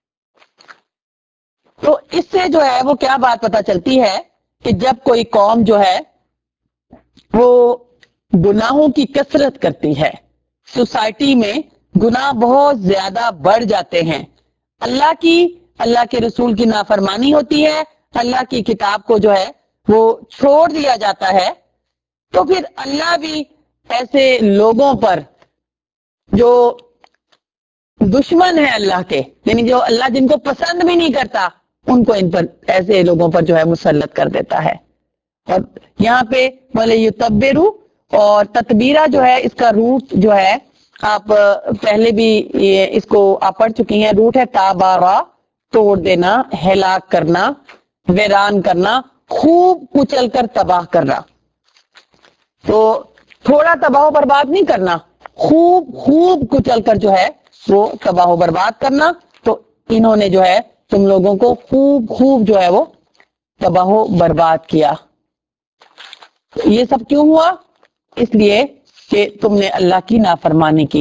تو اس سے جو ہے وہ کیا بات پتہ چلتی ہے کہ جب کوئی قوم جو ہے وہ گناہوں کی کثرت کرتی ہے, سوسائٹی میں گناہ بہت زیادہ بڑھ جاتے ہیں, اللہ کے رسول کی نافرمانی ہوتی ہے, اللہ کی کتاب کو جو ہے وہ چھوڑ دیا جاتا ہے, تو پھر اللہ بھی ایسے لوگوں پر جو دشمن ہے اللہ کے, یعنی جو اللہ جن کو پسند بھی نہیں کرتا, ان کو ان پر, ایسے لوگوں پر جو ہے مسلط کر دیتا ہے. اور یہاں پہ وَلِيُتَبِّرُوا, اور تتبیرہ جو ہے اس کا روٹ جو ہے آپ پہلے بھی اس کو آپ پڑھ چکی ہیں, روٹ ہے تابارا, توڑ دینا, ہلاک کرنا, ویران کرنا, خوب کچل کر تباہ کرنا. تو تھوڑا تباہ و برباد نہیں کرنا, خوب خوب کچل کر جو ہے وہ تباہ و برباد کرنا. تو انہوں نے جو ہے تم لوگوں کو خوب خوب جو ہے وہ تباہ و برباد کیا. یہ سب کیوں ہوا؟ اس لیے کہ تم نے اللہ کی نافرمانی کی.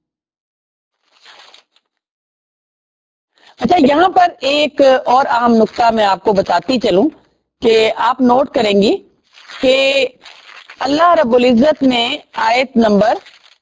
اچھا, یہاں پر ایک اور اہم نقطہ میں آپ کو بتاتی چلوں کہ آپ نوٹ کریں گی کہ اللہ رب العزت نے آیت نمبر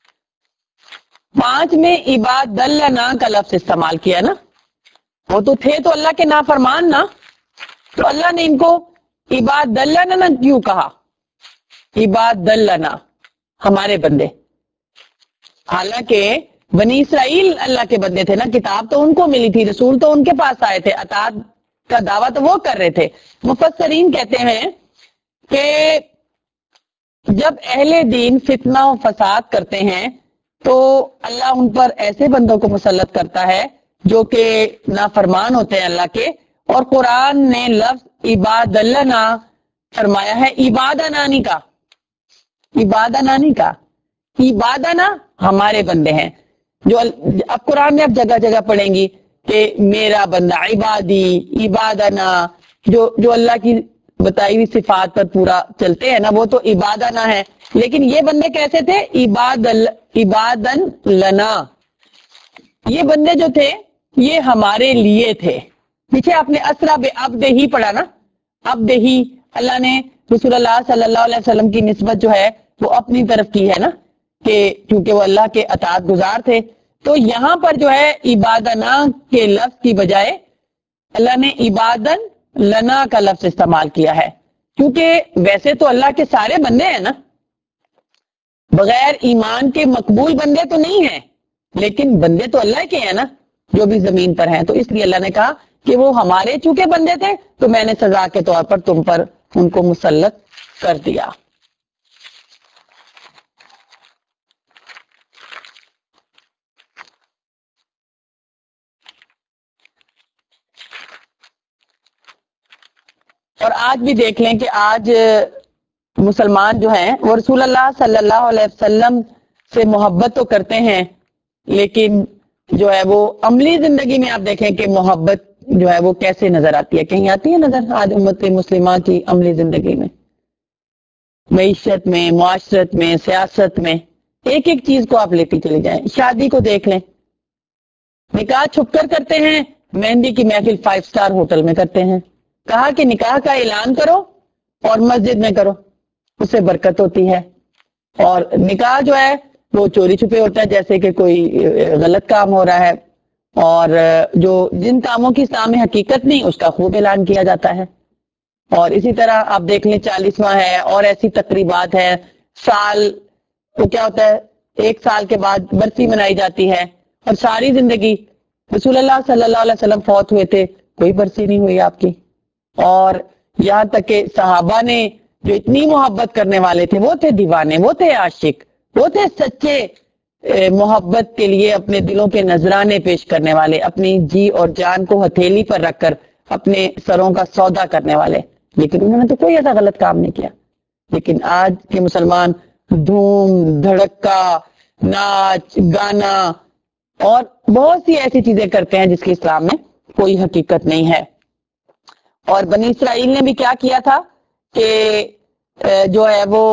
5 میں عباد اللہ کا لفظ استعمال کیا نا. وہ تو تھے تو اللہ کے نافرمان نا, تو اللہ نے ان کو عباد اللہ کیوں کہا؟ عباد اللہ, ہمارے بندے. حالانکہ بنی اسرائیل اللہ کے بندے تھے نا, کتاب تو ان کو ملی تھی, رسول تو ان کے پاس آئے تھے, اطاعت کا دعویٰ تو وہ کر رہے تھے. مفسرین کہتے ہیں کہ جب اہل دین فتنہ و فساد کرتے ہیں تو اللہ ان پر ایسے بندوں کو مسلط کرتا ہے جو کہ نافرمان ہوتے ہیں اللہ کے. اور قرآن نے لفظ عباد اللہ فرمایا ہے, عبادنا نہیں کا, عبادنا نہیں کا, عبادنا ہمارے بندے ہیں. جو اب قرآن میں اب جگہ جگہ پڑھیں گی کہ میرا بندہ, عبادی, عبادنا, جو اللہ کی بتائی ہوئی صفات پر پورا چلتے ہیں نا, وہ تو عبادنا ہے. لیکن یہ بندے کیسے تھے؟ عبادن لنا, یہ بندے جو تھے یہ ہمارے لیے تھے. پیچھے آپ نے اسرا بے عبد ہی پڑھا نا, عبد ہی, اللہ نے رسول اللہ صلی اللہ علیہ وسلم کی نسبت جو ہے وہ اپنی طرف کی ہے نا, کہ کیونکہ وہ اللہ کے اطاعت گزار تھے. تو یہاں پر جو ہے عبادنا کے لفظ کی بجائے اللہ نے عبادن لنا کا لفظ استعمال کیا ہے, کیونکہ ویسے تو اللہ کے سارے بندے ہیں نا, بغیر ایمان کے مقبول بندے تو نہیں ہیں, لیکن بندے تو اللہ کے ہیں نا جو بھی زمین پر ہیں. تو اس لیے اللہ نے کہا کہ وہ ہمارے چونکہ بندے تھے تو میں نے سزا کے طور پر تم پر ان کو مسلط کر دیا. اور آج بھی دیکھ لیں کہ آج مسلمان جو ہیں وہ رسول اللہ صلی اللہ علیہ وسلم سے محبت تو کرتے ہیں, لیکن جو ہے وہ عملی زندگی میں آپ دیکھیں کہ محبت جو ہے وہ کیسے نظر آتی ہے. کہیں آتی ہے نظر آج امت مسلمہ کی عملی زندگی میں؟ معیشت میں، معاشرت میں، سیاست میں، ایک ایک چیز کو آپ لیتی چلی جائیں. شادی کو دیکھ لیں، نکاح چھپ کر کرتے ہیں، مہندی کی محفل 5 اسٹار ہوٹل میں کرتے ہیں. کہا کہ نکاح کا اعلان کرو اور مسجد میں کرو، اس سے برکت ہوتی ہے. اور نکاح جو ہے وہ چوری چھپے ہوتا ہے، جیسے کہ کوئی غلط کام ہو رہا ہے، اور جو جن کاموں کی اسلام میں حقیقت نہیں اس کا خوب اعلان کیا جاتا ہے. اور اسی طرح آپ دیکھ لیں 40واں ہے اور ایسی تقریبات ہیں. سال تو کیا ہوتا ہے، 1 سال کے بعد برسی منائی جاتی ہے، اور ساری زندگی رسول اللہ صلی اللہ علیہ وسلم فوت ہوئے تھے، کوئی برسی نہیں ہوئی آپ کی. اور یہاں تک کہ صحابہ نے جو اتنی محبت کرنے والے تھے، وہ تھے دیوانے، وہ تھے عاشق، وہ تھے سچے محبت کے لیے اپنے دلوں کے نذرانے پیش کرنے والے، اپنی جی اور جان کو ہتھیلی پر رکھ کر اپنے سروں کا سودا کرنے والے. لیکن انہوں نے تو کوئی ایسا غلط کام نہیں کیا. لیکن آج کے مسلمان دھوم دھڑکا، ناچ گانا اور بہت سی ایسی چیزیں کرتے ہیں جس کی اسلام میں کوئی حقیقت نہیں ہے. اور بنی اسرائیل نے بھی کیا کیا تھا کہ جو ہے وہ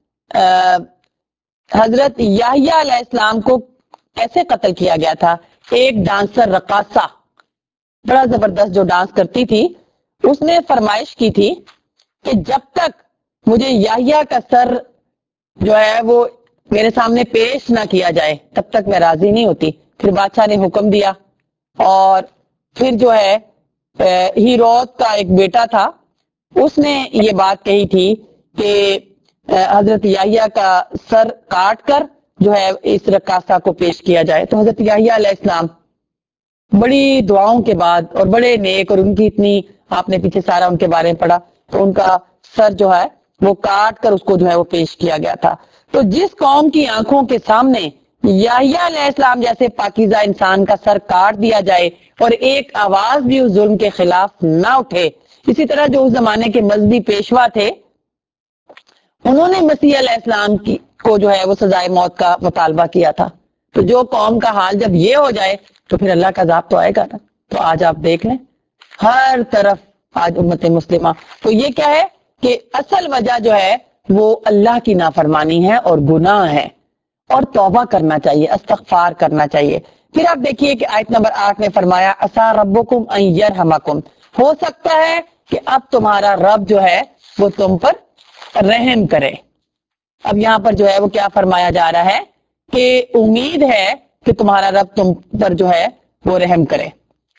حضرت یحییٰ علیہ السلام کو کیسے قتل کیا گیا تھا. ایک ڈانسر رقاصہ بڑا زبردست جو ڈانس کرتی تھی، اس نے فرمائش کی تھی کہ جب تک مجھے یحییٰ کا سر جو ہے وہ میرے سامنے پیش نہ کیا جائے تب تک میں راضی نہیں ہوتی. پھر بادشاہ نے حکم دیا، اور پھر جو ہے ہیرود کا ایک بیٹا تھا، اس نے یہ بات کہی تھی کہ حضرت یحییٰ کا سر کاٹ کر جو ہے اس رقاصہ کو پیش کیا جائے. تو حضرت یحییٰ علیہ السلام بڑی دعاؤں کے بعد اور بڑے نیک، اور ان کی اتنی آپ نے پیچھے سارا ان کے بارے میں پڑھا، تو ان کا سر جو ہے وہ کاٹ کر اس کو جو ہے وہ پیش کیا گیا تھا. تو جس قوم کی آنکھوں کے سامنے یحییٰ علیہ السلام جیسے پاکیزہ انسان کا سر کاٹ دیا جائے اور ایک آواز بھی اس ظلم کے خلاف نہ اٹھے، اسی طرح جو اس زمانے کے مذہبی پیشوا تھے انہوں نے مسیح علیہ السلام کو جو ہے وہ سزائے موت کا مطالبہ کیا تھا. تو جو قوم کا حال جب یہ ہو جائے تو پھر اللہ کا عذاب تو آئے گا نا. تو آج آپ دیکھ لیں ہر طرف آج امت مسلمہ، تو یہ کیا ہے کہ اصل وجہ جو ہے وہ اللہ کی نافرمانی ہے اور گناہ ہے، اور توبہ کرنا چاہیے، استغفار کرنا چاہیے. پھر آپ دیکھیے کہ آیت نمبر 8 میں فرمایا عسیٰ ربکم ان یرحمکم، ہو سکتا ہے کہ اب تمہارا رب جو ہے وہ تم پر رحم کرے. اب یہاں پر جو ہے وہ کیا فرمایا جا رہا ہے کہ امید ہے کہ تمہارا رب تم پر جو ہے وہ رحم کرے.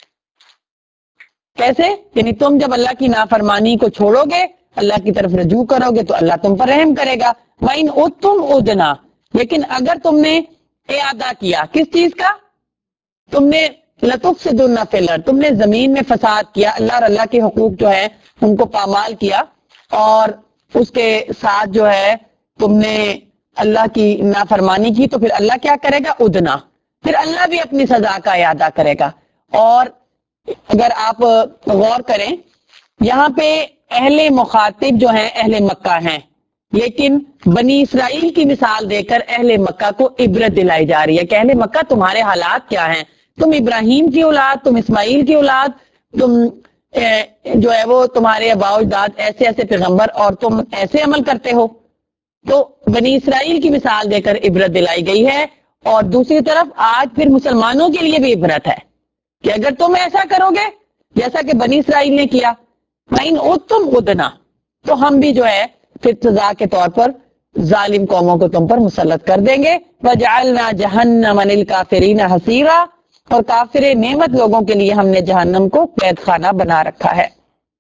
کیسے؟ یعنی تم جب اللہ کی نافرمانی کو چھوڑو گے، اللہ کی طرف رجوع کرو گے تو اللہ تم پر رحم کرے گا. وَإِنْ أُتُّمْ أُدْنَا، لیکن اگر تم نے اعادہ کیا کس چیز کا، تم نے لَتُفْسِدُنَّ فِي الْأَرْضِ، تم نے زمین میں فساد کیا، اللہ اور اللہ کے حقوق جو ہے ان کو پامال کیا، اور اس کے ساتھ جو ہے تم نے اللہ کی نافرمانی کی، تو پھر اللہ کیا کرے گا؟ ادنا، پھر اللہ بھی اپنی سزا کا اعادہ کرے گا. اور اگر آپ غور کریں یہاں پہ اہل مخاطب جو ہیں اہل مکہ ہیں، لیکن بنی اسرائیل کی مثال دے کر اہل مکہ کو عبرت دلائی جا رہی ہے کہ اہل مکہ تمہارے حالات کیا ہیں، تم ابراہیم کی اولاد، تم اسماعیل کی اولاد، تم جو ہے وہ تمہارے اباء و اجداد ایسے ایسے پیغمبر، اور تم ایسے عمل کرتے ہو. تو بنی اسرائیل کی مثال دے کر عبرت دلائی گئی ہے. اور دوسری طرف آج پھر مسلمانوں کے لیے بھی عبرت ہے کہ اگر تم ایسا کرو گے جیسا کہ بنی اسرائیل نے کیا، وَإِنْ أُتُّمْ أُدْنَا، تو ہم بھی جو ہے پھر سزا کے طور پر ظالم قوموں کو تم پر مسلط کر دیں گے. وَجَعَلْنَا جَهَنَّمَ لِلْكَافِرِينَ حَصِيرًا، اور کافر نعمت لوگوں کے لیے ہم نے جہنم کو قید خانہ بنا رکھا ہے.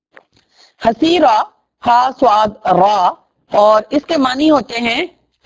حسیرہ، ہا سواد را، اور اس کے معنی ہوتے ہیں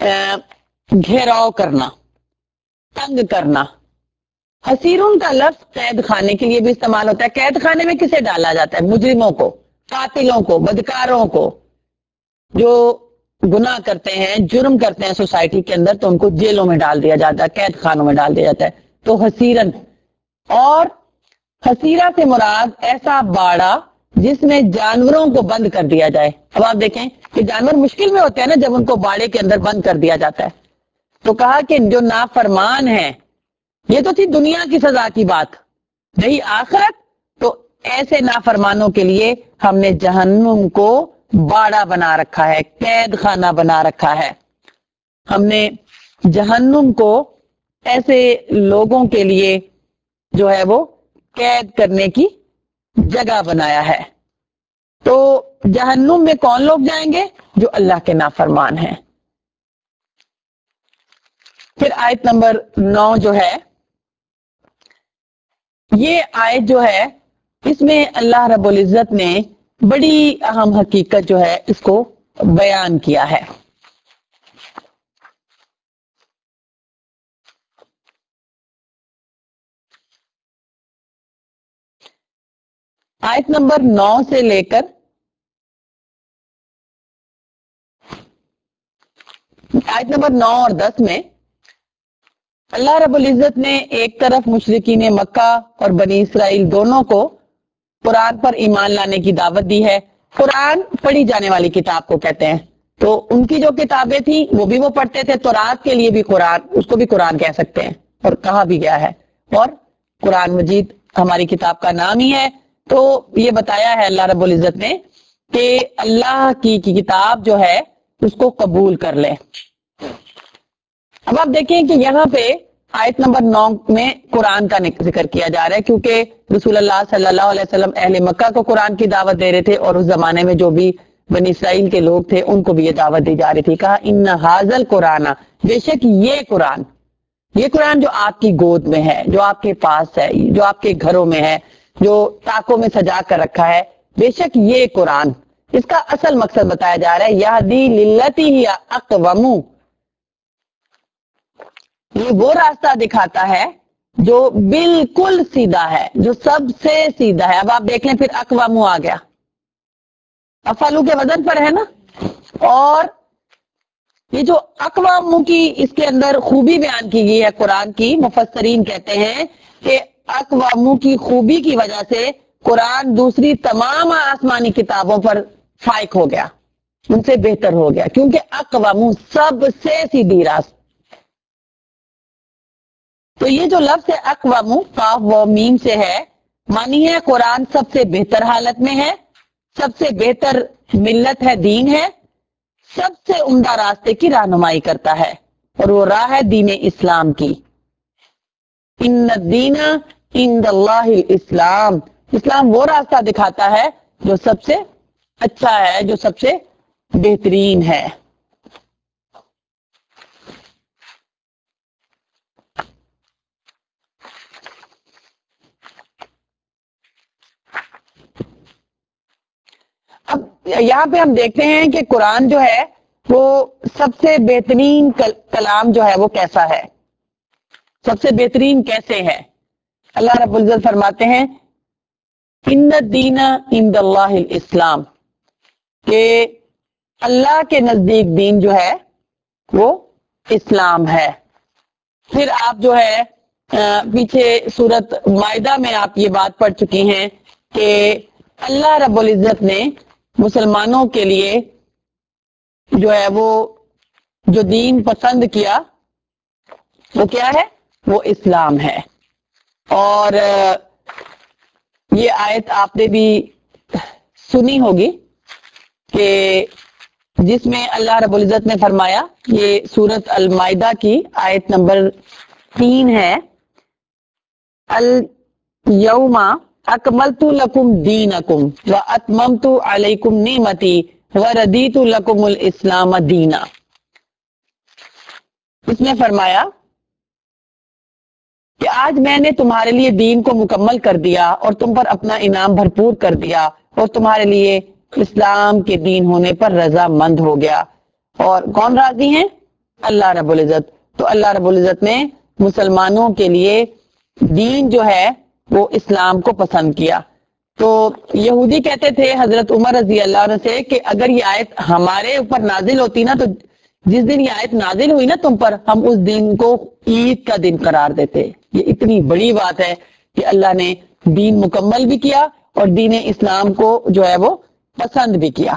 گھیراؤ کرنا، تنگ کرنا. حسیرون کا لفظ قید خانے کے لیے بھی استعمال ہوتا ہے. قید خانے میں کسے ڈالا جاتا ہے؟ مجرموں کو، قاتلوں کو، بدکاروں کو، جو گناہ کرتے ہیں، جرم کرتے ہیں سوسائٹی کے اندر، تو ان کو جیلوں میں ڈال دیا جاتا ہے، قید خانوں میں ڈال دیا جاتا ہے. تو حسیرن، اور حسیرہ سے مراد ایسا باڑا جس میں جانوروں کو بند کر دیا جائے. اب آپ دیکھیں کہ جانور مشکل میں ہوتے ہیں نا جب ان کو باڑے کے اندر بند کر دیا جاتا ہے. تو کہا کہ جو نافرمان ہیں، یہ تو تھی دنیا کی سزا کی بات، رہی آخرت تو ایسے نافرمانوں کے لیے ہم نے جہنم کو باڑا بنا رکھا ہے، قید خانہ بنا رکھا ہے. ہم نے جہنم کو ایسے لوگوں کے لیے جو ہے وہ قید کرنے کی جگہ بنایا ہے. تو جہنم میں کون لوگ جائیں گے؟ جو اللہ کے نافرمان ہیں. پھر آیت نمبر 9 جو ہے، یہ آیت جو ہے اس میں اللہ رب العزت نے بڑی اہم حقیقت جو ہے اس کو بیان کیا ہے. آیت نمبر 9 سے لے کر آیت نمبر 9 اور 10 میں اللہ رب العزت نے ایک طرف مشرکین مکہ اور بنی اسرائیل دونوں کو قرآن پر ایمان لانے کی دعوت دی ہے. قرآن پڑھی جانے والی کتاب کو کہتے ہیں. تو ان کی جو کتابیں تھیں وہ بھی وہ پڑھتے تھے. تورات کے لیے بھی قرآن، اس کو بھی قرآن کہہ سکتے ہیں اور کہا بھی گیا ہے. اور قرآن مجید ہماری کتاب کا نام ہی ہے. تو یہ بتایا ہے اللہ رب العزت نے کہ اللہ کی کتاب جو ہے اس کو قبول کر لیں. اب آپ دیکھیں کہ یہاں پہ آیت نمبر 9 میں قرآن کا ذکر کیا جا رہا ہے، کیونکہ رسول اللہ صلی اللہ علیہ وسلم اہل مکہ کو قرآن کی دعوت دے رہے تھے، اور اس زمانے میں جو بھی بنی اسرائیل کے لوگ تھے ان کو بھی یہ دعوت دی جا رہی تھی. کہا ان حاضل قرآن، بے شک یہ قرآن جو آپ کی گود میں ہے، جو آپ کے پاس ہے، جو آپ کے گھروں میں ہے، جو طاقوں میں سجا کر رکھا ہے، بے شک یہ قرآن، اس کا اصل مقصد بتایا جا رہا ہے. یہدی للتی ہی اقوم، یہ وہ راستہ دکھاتا ہے جو بالکل سیدھا ہے، جو سب سے سیدھا ہے. اب آپ دیکھ لیں پھر اقوام آ گیا، افعلو کے وزن پر ہے نا. اور یہ جو اقوام کی اس کے اندر خوبی بیان کی گئی ہے قرآن کی، مفسرین کہتے ہیں کہ اقوام کی خوبی کی وجہ سے قرآن دوسری تمام آسمانی کتابوں پر فائق ہو گیا، ان سے بہتر ہو گیا، کیونکہ اقوام سب سے سیدھی راست. تو یہ جو لفظ ہے اقوام، قاف و میم سے ہے، معنی ہے قرآن سب سے بہتر حالت میں ہے، سب سے بہتر ملت ہے، دین ہے، سب سے عمدہ راستے کی رہنمائی کرتا ہے، اور وہ راہ ہے دین اسلام کی. ان الدین عند اللہ الاسلام، اسلام وہ راستہ دکھاتا ہے جو سب سے اچھا ہے، جو سب سے بہترین ہے. اب یہاں پہ ہم دیکھتے ہیں کہ قرآن جو ہے وہ سب سے بہترین کلام جو ہے وہ کیسا ہے، سب سے بہترین کیسے ہے. اللہ رب العزت فرماتے ہیں ان الدین عند اللہ الاسلام، کہ اللہ کے نزدیک دین جو ہے وہ اسلام ہے. پھر آپ جو ہے پیچھے سورت مائدہ میں آپ یہ بات پڑھ چکی ہیں کہ اللہ رب العزت نے مسلمانوں کے لیے جو ہے وہ جو دین پسند کیا وہ کیا ہے؟ وہ اسلام ہے. اور یہ آیت آپ نے بھی سنی ہوگی کہ جس میں اللہ رب العزت نے فرمایا، یہ سورت المائدہ کی آیت نمبر 3 ہے، الیوم اکملت لکم دینکم واتممت علیکم نعمتی وردیت لکم الاسلام دینا. اس میں فرمایا کہ آج میں نے تمہارے لیے دین کو مکمل کر دیا اور تم پر اپنا انعام بھرپور کر دیا، اور تمہارے لیے اسلام کے دین ہونے پر رضا مند ہو گیا. اور کون راضی ہیں؟ اللہ رب العزت. تو اللہ رب العزت نے مسلمانوں کے لیے دین جو ہے وہ اسلام کو پسند کیا. تو یہودی کہتے تھے حضرت عمر رضی اللہ عنہ سے کہ اگر یہ آیت ہمارے اوپر نازل ہوتی نا، تو جس دن یہ آیت نازل ہوئی نا تم پر، ہم اس دن کو عید کا دن قرار دیتے. یہ اتنی بڑی بات ہے کہ اللہ نے دین مکمل بھی کیا اور دین اسلام کو جو ہے وہ پسند بھی کیا.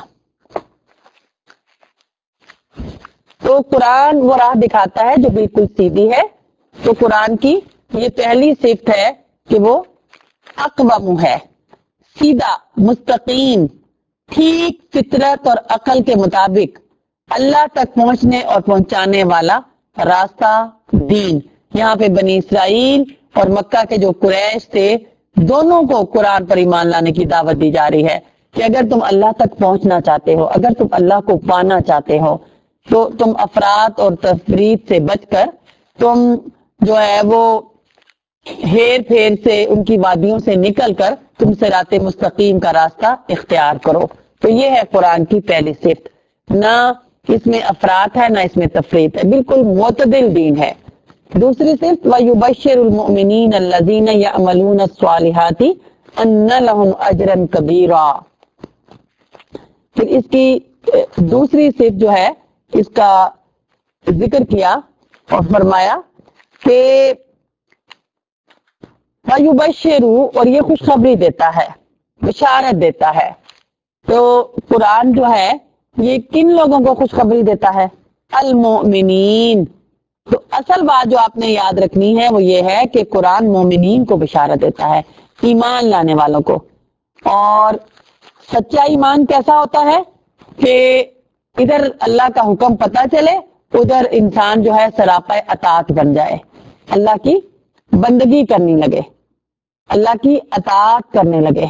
تو قرآن وہ راہ دکھاتا ہے جو بالکل سیدھی ہے. تو قرآن کی یہ پہلی صفت ہے کہ وہ اقوام ہے، سیدھا، مستقیم. ٹھیک فطرت اور عقل کے مطابق اللہ تک پہنچنے اور پہنچانے والا راستہ دین. یہاں پہ بنی اسرائیل اور مکہ کے جو قریش تھے دونوں کو قرآن پر ایمان لانے کی دعوت دی جا رہی ہے کہ اگر تم اللہ تک پہنچنا چاہتے ہو، اگر تم اللہ کو پانا چاہتے ہو تو تم افراط اور تفریط سے بچ کر تم جو ہے وہ ہیر پھیر سے ان کی وادیوں سے نکل کر تم صراط مستقیم کا راستہ اختیار کرو. تو یہ ہے قرآن کی پہلی صفت. نہ اس میں افراط ہے نہ اس میں تفریط ہے، بالکل معتدل دین ہے. دوسری صفت وَيُبَشِّرُ الْمُؤْمِنِينَ الَّذِينَ يَعْمَلُونَ الصَّالِحَاتِ أَنَّ لَهُمْ أَجْرًا كَبِيرًا. پھر اس کی دوسری صفت جو ہے اس کا ذکر کیا اور فرمایا کہ وَيُبَشِّرُ، اور یہ خوشخبری دیتا ہے، بشارت دیتا ہے. تو قرآن جو ہے یہ کن لوگوں کو خوشخبری دیتا ہے؟ المؤمنین. تو اصل بات جو آپ نے یاد رکھنی ہے وہ یہ ہے کہ قرآن مومنین کو بشارت دیتا ہے، ایمان لانے والوں کو. اور سچا ایمان کیسا ہوتا ہے کہ ادھر اللہ کا حکم پتہ چلے، ادھر انسان جو ہے سراپا اطاعت بن جائے، اللہ کی بندگی کرنے لگے، اللہ کی اطاعت کرنے لگے.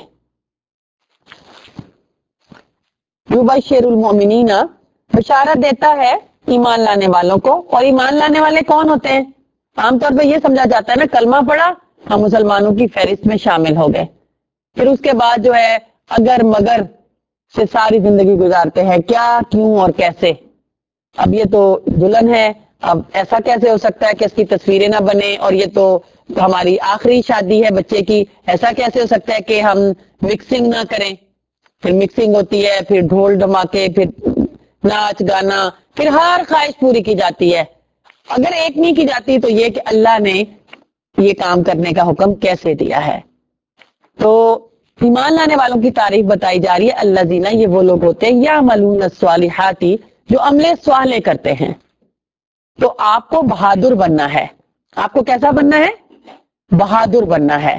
یبشر المؤمنین، بشارت دیتا ہے ایمان لانے والوں کو. اور ایمان لانے والے کون ہوتے ہیں؟ عام طور پہ یہ سمجھا جاتا ہے نا کلمہ پڑھا ہم مسلمانوں کی فہرست میں شامل ہو گئے، پھر اس کے بعد جو ہے اگر مگر سے ساری زندگی گزارتے ہیں، کیا کیوں اور کیسے. اب یہ تو دلہن ہے، اب ایسا کیسے ہو سکتا ہے کہ اس کی تصویریں نہ بنے، اور یہ تو ہماری آخری شادی ہے بچے کی، ایسا کیسے ہو سکتا ہے کہ ہم مکسنگ نہ کریں. پھر مکسنگ ہوتی ہے، پھر ڈھول دھماکے، پھر ناچ گانا، پھر ہر خواہش پوری کی جاتی ہے. اگر ایک نہیں کی جاتی تو یہ کہ اللہ نے یہ کام کرنے کا حکم کیسے دیا ہے. تو ایمان لانے والوں کی تعریف بتائی جا رہی ہے. الذین، یہ وہ لوگ ہوتے ہیں یعملون الصالحات، جو عمل صالح کرتے ہیں. تو آپ کو بہادر بننا ہے. آپ کو کیسا بننا ہے؟ بہادر بننا ہے.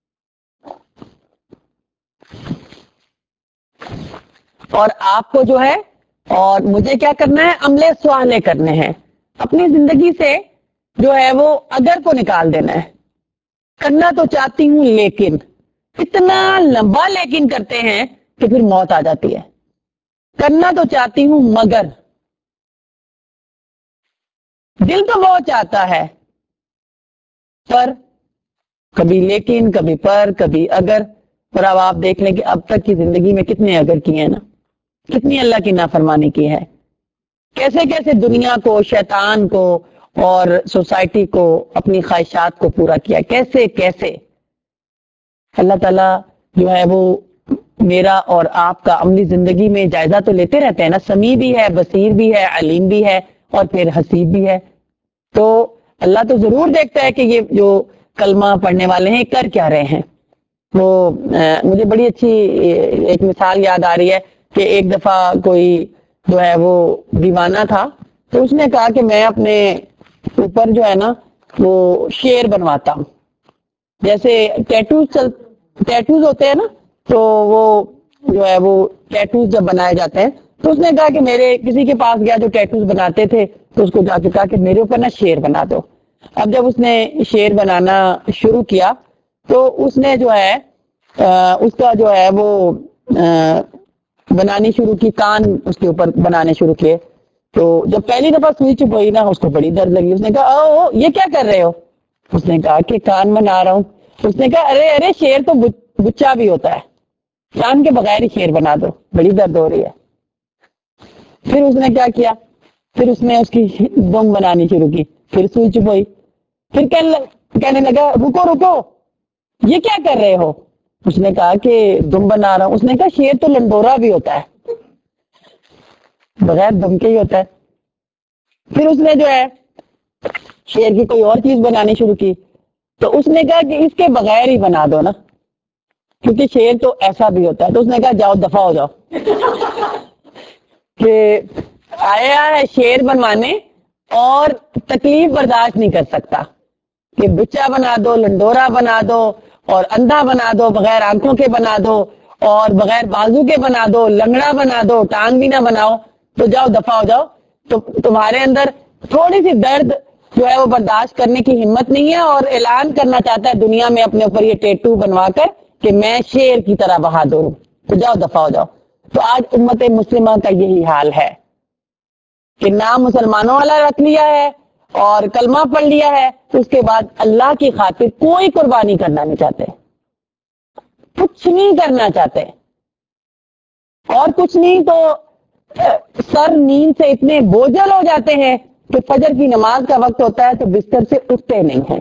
اور آپ کو جو ہے اور مجھے کیا کرنا ہے؟ عمل صالح کرنے ہیں. اپنی زندگی سے جو ہے وہ اگر کو نکال دینا ہے. کرنا تو چاہتی ہوں لیکن، اتنا لمبا لیکن کرتے ہیں کہ پھر موت آ جاتی ہے. کرنا تو چاہتی ہوں مگر، دل تو بہت چاہتا ہے پر کبھی لیکن، کبھی پر، کبھی اگر. اور اب آپ دیکھ لیں کہ اب تک کی زندگی میں کتنے اگر کیے ہیں نا، کتنی اللہ کی نافرمانی کی ہے، کیسے کیسے دنیا کو، شیطان کو اور سوسائٹی کو، اپنی خواہشات کو پورا کیا، کیسے کیسے. اللہ تعالیٰ جو ہے وہ میرا اور آپ کا عملی زندگی میں جائزہ تو لیتے رہتے ہیں نا، سمیع بھی ہے، بصیر بھی ہے، علیم بھی ہے اور پھر حسیب بھی ہے. تو اللہ تو ضرور دیکھتا ہے کہ یہ جو کلمہ پڑھنے والے ہیں کر کیا رہے ہیں. وہ مجھے بڑی اچھی ایک مثال یاد آ رہی ہے کہ ایک دفعہ کوئی جو ہے وہ دیوانہ تھا، تو اس نے کہا کہ میں اپنے اوپر جو ہے نا وہ شیر بنواتا ہوں. جیسے ٹیٹوز ہوتے ہیں نا، تو وہ جو ہے وہ ٹیٹوز جب بنائے جاتے ہیں تو اس نے کہا کہ میرے کسی کے پاس گیا جو ٹیٹوز بناتے تھے، تو اس کو جا کے کہا کہ میرے اوپر نا شیر بنا دو. اب جب اس نے شیر بنانا شروع کیا تو اس نے جو ہے اس کا جو ہے وہ بنانی شروع کی، کان اس کے اوپر بنانے شروع کیے. تو جب پہلی دفعہ سوئی چپوئی نا، اس کو بڑی درد لگی. اس نے کہا او یہ کیا کر رہے ہو؟ اس نے کہا کہ کان بنا رہا ہوں. اس نے کہا ارے ارے شیر تو بچہ بھی ہوتا ہے، کان کے بغیر ہی شیر بنا دو، بڑی درد ہو رہی ہے. پھر اس نے کیا کیا؟ پھر اس نے اس کی دم بنانی شروع کی، پھر سوئی چپوئی. پھر کہنے لگا رکو رکو یہ کیا کر رہے ہو؟ اس نے کہا کہ دم بنا رہا ہوں. اس نے کہا شیر تو لنڈورا بھی ہوتا ہے، بغیر دم کے ہی ہوتا ہے. پھر اس نے جو ہے شیر کی کوئی اور چیز بنانی شروع کی، تو اس نے کہا کہ اس کے بغیر ہی بنا دو نا، کیونکہ شیر تو ایسا بھی ہوتا ہے. تو اس نے کہا جاؤ دفع ہو جاؤ. کہ آیا ہے شیر بنوانے اور تکلیف برداشت نہیں کر سکتا کہ بچہ بنا دو، لنڈورا بنا دو اور اندھا بنا دو، بغیر آنکھوں کے بنا دو اور بغیر بازو کے بنا دو، لنگڑا بنا دو، ٹانگ بھی نہ بناؤ، تو جاؤ دفع ہو جاؤ. تو تمہارے اندر تھوڑی سی درد جو ہے وہ برداشت کرنے کی ہمت نہیں ہے، اور اعلان کرنا چاہتا ہے دنیا میں اپنے اوپر یہ ٹیٹو بنوا کر کہ میں شیر کی طرح بہادر ہوں. تو جاؤ دفع ہو جاؤ. تو آج امت مسلمہ کا یہی حال ہے کہ نام مسلمانوں والا رکھ لیا ہے اور کلمہ پڑھ لیا ہے، اس کے بعد اللہ کی خاطر کوئی قربانی کرنا نہیں چاہتے، کچھ نہیں کرنا چاہتے. اور کچھ نہیں تو سر نیند سے اتنے بوجھل ہو جاتے ہیں کہ فجر کی نماز کا وقت ہوتا ہے تو بستر سے اٹھتے نہیں ہیں.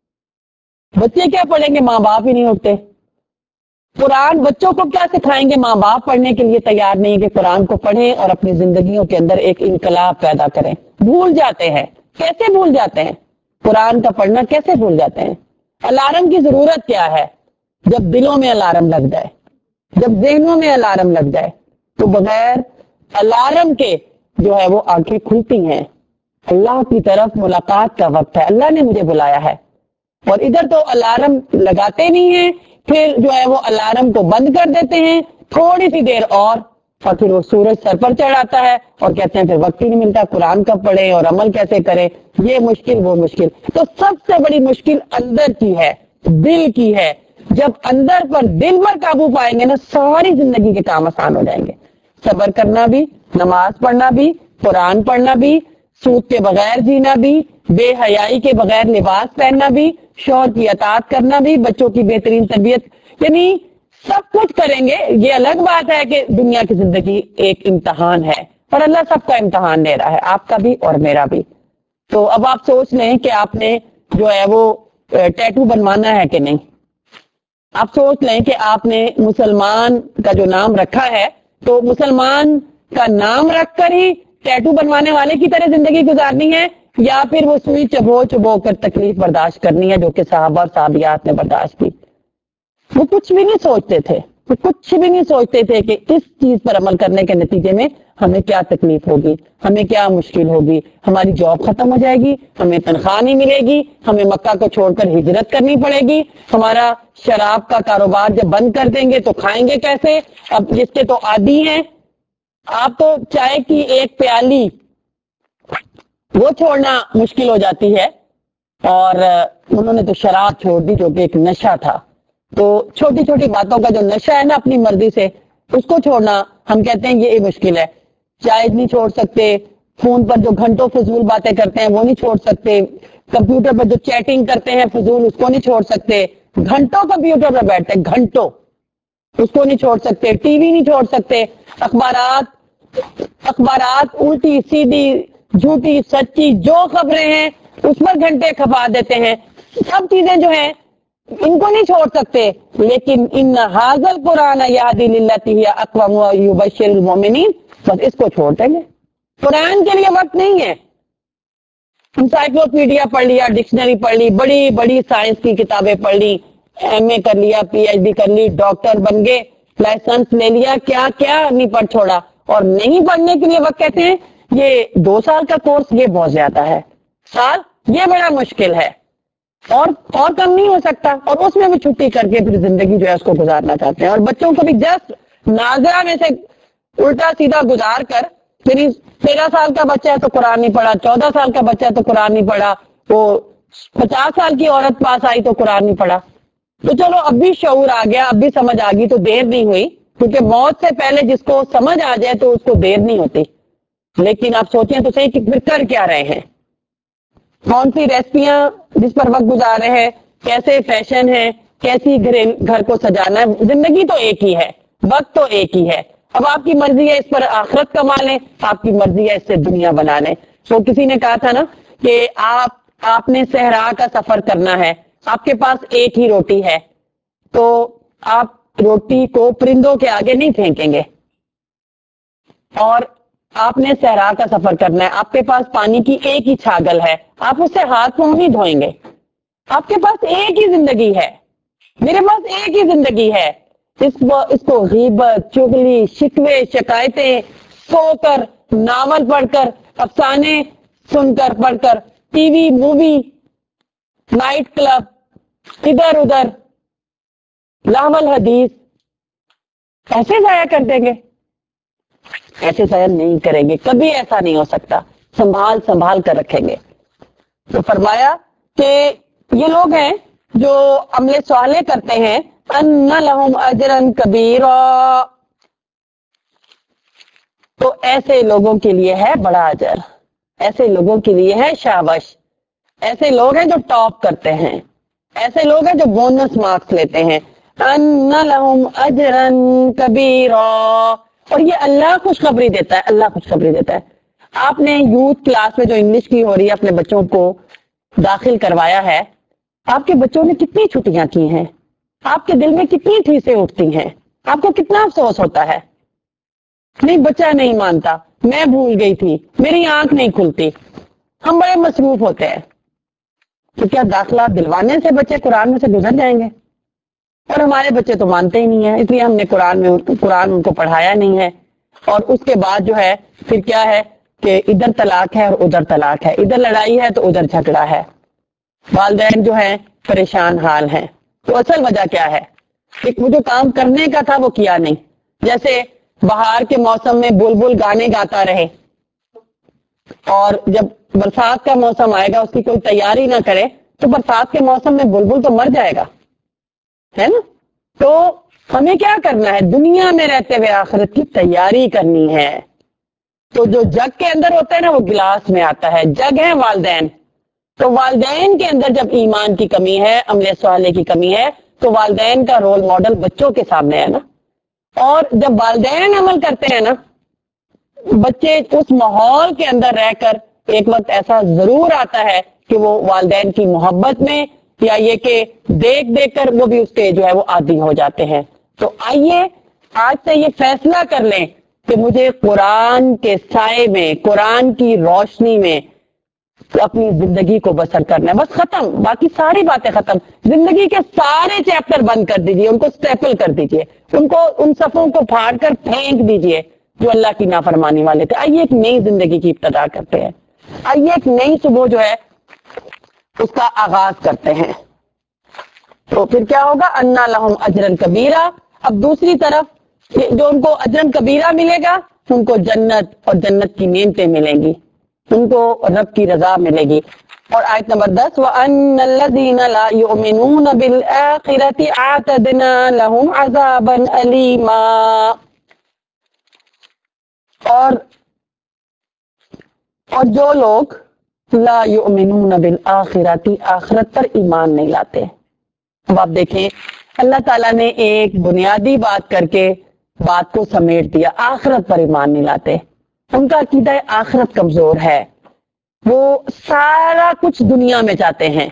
بچے کیا پڑھیں گے، ماں باپ ہی نہیں اٹھتے. قرآن بچوں کو کیا سکھائیں گے، ماں باپ پڑھنے کے لیے تیار نہیں کہ قرآن کو پڑھیں اور اپنی زندگیوں کے اندر ایک انقلاب پیدا کریں. بھول جاتے ہیں. کیسے بھول جاتے ہیں؟ قرآن کا پڑھنا کیسے بھول جاتے ہیں؟ الارم کی ضرورت کیا ہے؟ جب دلوں میں الارم لگ جائے، جب ذہنوں میں الارم لگ جائے تو بغیر الارم کے جو ہے وہ آنکھیں کھلتی ہیں. اللہ کی طرف ملاقات کا وقت ہے، اللہ نے مجھے بلایا ہے. اور ادھر تو الارم لگاتے نہیں ہیں، پھر جو ہے وہ الارم کو بند کر دیتے ہیں تھوڑی سی دیر اور پھر وہ سورج سر پر چڑھ آتا ہے اور کہتے ہیں پھر وقت ہی نہیں ملتا، قرآن کب پڑھیں اور عمل کیسے کریں، یہ مشکل وہ مشکل. تو سب سے بڑی مشکل اندر کی ہے، دل کی ہے. جب اندر پر دل پر قابو پائیں گے نا، ساری زندگی کے کام آسان ہو جائیں گے. صبر کرنا بھی، نماز پڑھنا بھی، قرآن پڑھنا بھی، سود کے بغیر جینا بھی، بے حیائی کے بغیر لباس پہننا بھی، شوہر کی اطاعت کرنا بھی، بچوں کی بہترین تربیت، یعنی سب کچھ کریں گے. یہ الگ بات ہے کہ دنیا کی زندگی ایک امتحان ہے اور اللہ سب کا امتحان لے رہا ہے، آپ کا بھی اور میرا بھی. تو اب آپ سوچ لیں کہ آپ نے جو ہے وہ ٹیٹو بنوانا ہے کہ نہیں. آپ سوچ لیں کہ آپ نے مسلمان کا جو نام رکھا ہے تو مسلمان کا نام رکھ کر ہی ٹیٹو بنوانے والے کی طرح زندگی گزارنی ہے، یا پھر وہ سوئی چبو چبو کر تکلیف برداشت کرنی ہے جو کہ صحابہ اور صحابیات نے برداشت کی. وہ کچھ بھی نہیں سوچتے تھے، وہ کچھ بھی نہیں سوچتے تھے کہ اس چیز پر عمل کرنے کے نتیجے میں ہمیں کیا تکلیف ہوگی، ہمیں کیا مشکل ہوگی، ہماری جاب ختم ہو جائے گی، ہمیں تنخواہ نہیں ملے گی، ہمیں مکہ کو چھوڑ کر ہجرت کرنی پڑے گی، ہمارا شراب کا کاروبار جب بند کر دیں گے تو کھائیں گے کیسے، اب جس کے تو عادی ہیں. آپ تو چائے کی ایک پیالی وہ چھوڑنا مشکل ہو جاتی ہے، اور انہوں نے تو شراب چھوڑ دی جو کہ ایک نشہ تھا. تو چھوٹی چھوٹی باتوں کا جو نشہ ہے نا اپنی مرضی سے، اس کو چھوڑنا ہم کہتے ہیں یہ مشکل ہے. چائے نہیں چھوڑ سکتے، فون پر جو گھنٹوں فضول باتیں کرتے ہیں وہ نہیں چھوڑ سکتے، کمپیوٹر پر جو چیٹنگ کرتے ہیں فضول اس کو نہیں چھوڑ سکتے، گھنٹوں کمپیوٹر پر بیٹھتے ہیں گھنٹوں، اس کو نہیں چھوڑ سکتے، ٹی وی نہیں چھوڑ سکتے، اخبارات الٹی سیدھی جھوٹی سچی جو خبریں ہیں اس پر گھنٹے کھپا دیتے ہیں. سب چیزیں جو ہیں ان کو نہیں چھوڑ سکتے، لیکن ان حاضل قرآن یہدی للتی ہی اقوام ویبشر المؤمنین، بس اس کو چھوڑ دیں گے. قرآن کے لیے وقت نہیں ہے. انسائکلوپیڈیا پڑھ لیا، ڈکشنری پڑھ لی، بڑی بڑی سائنس کی کتابیں پڑھ لی، ایم اے کر لیا، پی ایچ ڈی کر لی، ڈاکٹر بن گئے، لائسنس لے لیا، کیا کیا نہیں پڑھ چھوڑا. اور نہیں پڑھنے کے لیے وقت کہتے ہیں یہ 2 سال کا کورس یہ بہت زیادہ ہے، سال یہ بڑا مشکل ہے، اور کم نہیں ہو سکتا. اور اس میں بھی چھٹی کر کے پھر زندگی جو ہے اس کو گزارنا چاہتے ہیں. اور بچوں کو بھی جسٹ ناظرہ میں سے الٹا سیدھا گزار کر، یعنی 13 سال کا بچہ ہے تو قرآن نہیں پڑھا، 14 سال کا بچہ ہے تو قرآن نہیں پڑھا، وہ 50 سال کی عورت پاس آئی تو قرآن نہیں پڑھا. تو چلو اب بھی شعور آ گیا، اب بھی سمجھ آ گئی تو دیر نہیں ہوئی، کیونکہ موت سے پہلے جس کو سمجھ آ جائے تو اس کو دیر نہیں ہوتی. لیکن آپ سوچیں تو صحیح کہ پھر کر کیا رہے ہیں، کون سی ریسپیاں جس پر وقت گزار رہے ہیں، کیسے فیشن ہے، کیسی گھر کو سجانا ہے. زندگی تو ایک ہی ہے، وقت تو ایک ہی ہے. اب آپ کی مرضی ہے اس پر آخرت کما لیں، آپ کی مرضی ہے اس سے دنیا بنا لیں. تو کسی نے کہا تھا نا کہ آپ نے صحرا کا سفر کرنا ہے، آپ کے پاس ایک ہی روٹی ہے، تو آپ روٹی کو پرندوں کے آگے نہیں پھینکیں گے. اور آپ نے صحرا کا سفر کرنا ہے، آپ کے پاس پانی کی ایک ہی چھاگل ہے، آپ اس سے ہاتھ منہ نہیں دھوئیں گے. آپ کے پاس ایک ہی زندگی ہے، میرے پاس ایک ہی زندگی ہے. اس کو غیبت، چغلی، شکوے، شکایتیں، سو کر، ناول پڑھ کر، افسانے سن کر پڑھ کر، T V, movie, night club, ادھر ادھر، لاول حدیث، پیسے ضائع کر دیں گے؟ ایسے ضائع نہیں کریں گے، کبھی ایسا نہیں ہو سکتا، سنبھال سنبھال کر رکھیں گے۔ تو فرمایا کہ یہ لوگ ہیں جو عمل صالح کرتے ہیں، ان لہم اجرا کبیرا، تو ایسے لوگوں کے لیے ہے بڑا اجر، ایسے لوگوں کے لیے ہے شاباش، ایسے لوگ ہیں جو ٹاپ کرتے ہیں، ایسے لوگ ہیں جو بونس مارکس لیتے ہیں۔ ان لہم اجرا کبیرا، اور یہ اللہ خوشخبری دیتا ہے، اللہ خوشخبری دیتا ہے۔ آپ نے یوتھ کلاس میں جو انگلش کی ہو رہی ہے اپنے بچوں کو داخل کروایا ہے، آپ کے بچوں نے کتنی چھٹیاں کی ہیں، آپ کے دل میں کتنی ٹھیسیں اٹھتی ہیں، آپ کو کتنا افسوس ہوتا ہے؟ نہیں، بچہ نہیں مانتا، میں بھول گئی تھی، میری آنکھ نہیں کھلتی، ہم بڑے مصروف ہوتے ہیں۔ تو کیا داخلہ دلوانے سے بچے قرآن میں سے گزر جائیں گے؟ اور ہمارے بچے تو مانتے ہی نہیں ہیں، اس لیے ہم نے قرآن ان کو پڑھایا نہیں ہے۔ اور اس کے بعد جو ہے پھر کیا ہے کہ ادھر طلاق ہے اور ادھر طلاق ہے، ادھر لڑائی ہے تو ادھر جھگڑا ہے، والدین جو ہیں پریشان حال ہیں۔ تو اصل وجہ کیا ہے کہ وہ جو کام کرنے کا تھا وہ کیا نہیں۔ جیسے بہار کے موسم میں بلبل گانے گاتا رہے اور جب برسات کا موسم آئے گا اس کی کوئی تیاری نہ کرے تو برسات کے موسم میں بلبل تو مر جائے گا، ہے نا؟ تو ہمیں کیا کرنا ہے؟ دنیا میں رہتے ہوئے آخرت کی تیاری کرنی ہے۔ تو جو جگ کے اندر ہوتا ہے نا وہ گلاس میں آتا ہے، جگ ہے والدین، تو والدین کے اندر جب ایمان کی کمی ہے، عمل صالح کی کمی ہے، تو والدین کا رول ماڈل بچوں کے سامنے ہے نا۔ اور جب والدین عمل کرتے ہیں نا، بچے اس ماحول کے اندر رہ کر ایک وقت ایسا ضرور آتا ہے کہ وہ والدین کی محبت میں یا یہ کہ دیکھ دیکھ کر وہ بھی اس کے جو ہے وہ عادی ہو جاتے ہیں۔ تو آئیے آج سے یہ فیصلہ کر لیں کہ مجھے قرآن کے سائے میں، قرآن کی روشنی میں اپنی زندگی کو بسر کرنا ہے، بس ختم، باقی ساری باتیں ختم، زندگی کے سارے چیپٹر بند کر دیجئے، ان کو سٹیپل کر دیجئے، ان صفوں کو پھاڑ کر پھینک دیجئے جو اللہ کی نافرمانی والے تھے۔ آئیے ایک نئی زندگی کی ابتدا کرتے ہیں، آئیے ایک نئی صبح جو ہے اس کا آغاز کرتے ہیں۔ تو پھر کیا ہوگا؟ انا لہم اجرن کبیرہ۔ اب دوسری طرف جو ان کو اجرن کبیرہ ملے گا، ان کو جنت اور جنت کی نعمتیں ملیں گی، ان کو رب کی رضا ملے گی۔ اور آیت نمبر 10 وَأَنَّ الَّذِينَ لَا يُؤْمِنُونَ بِالْآخِرَةِ أَعْتَدْنَا لَهُمْ عَذَابًا أَلِيمًا۔ اور جو لوگ لا یؤمنون بالآخرۃ، آخرت پر ایمان نہیں لاتے۔ اب آپ دیکھیں اللہ تعالیٰ نے ایک بنیادی بات کر کے بات کو سمیٹ دیا، آخرت پر ایمان نہیں لاتے، ان کا عقیدہ آخرت کمزور ہے، وہ سارا کچھ دنیا میں چاہتے ہیں،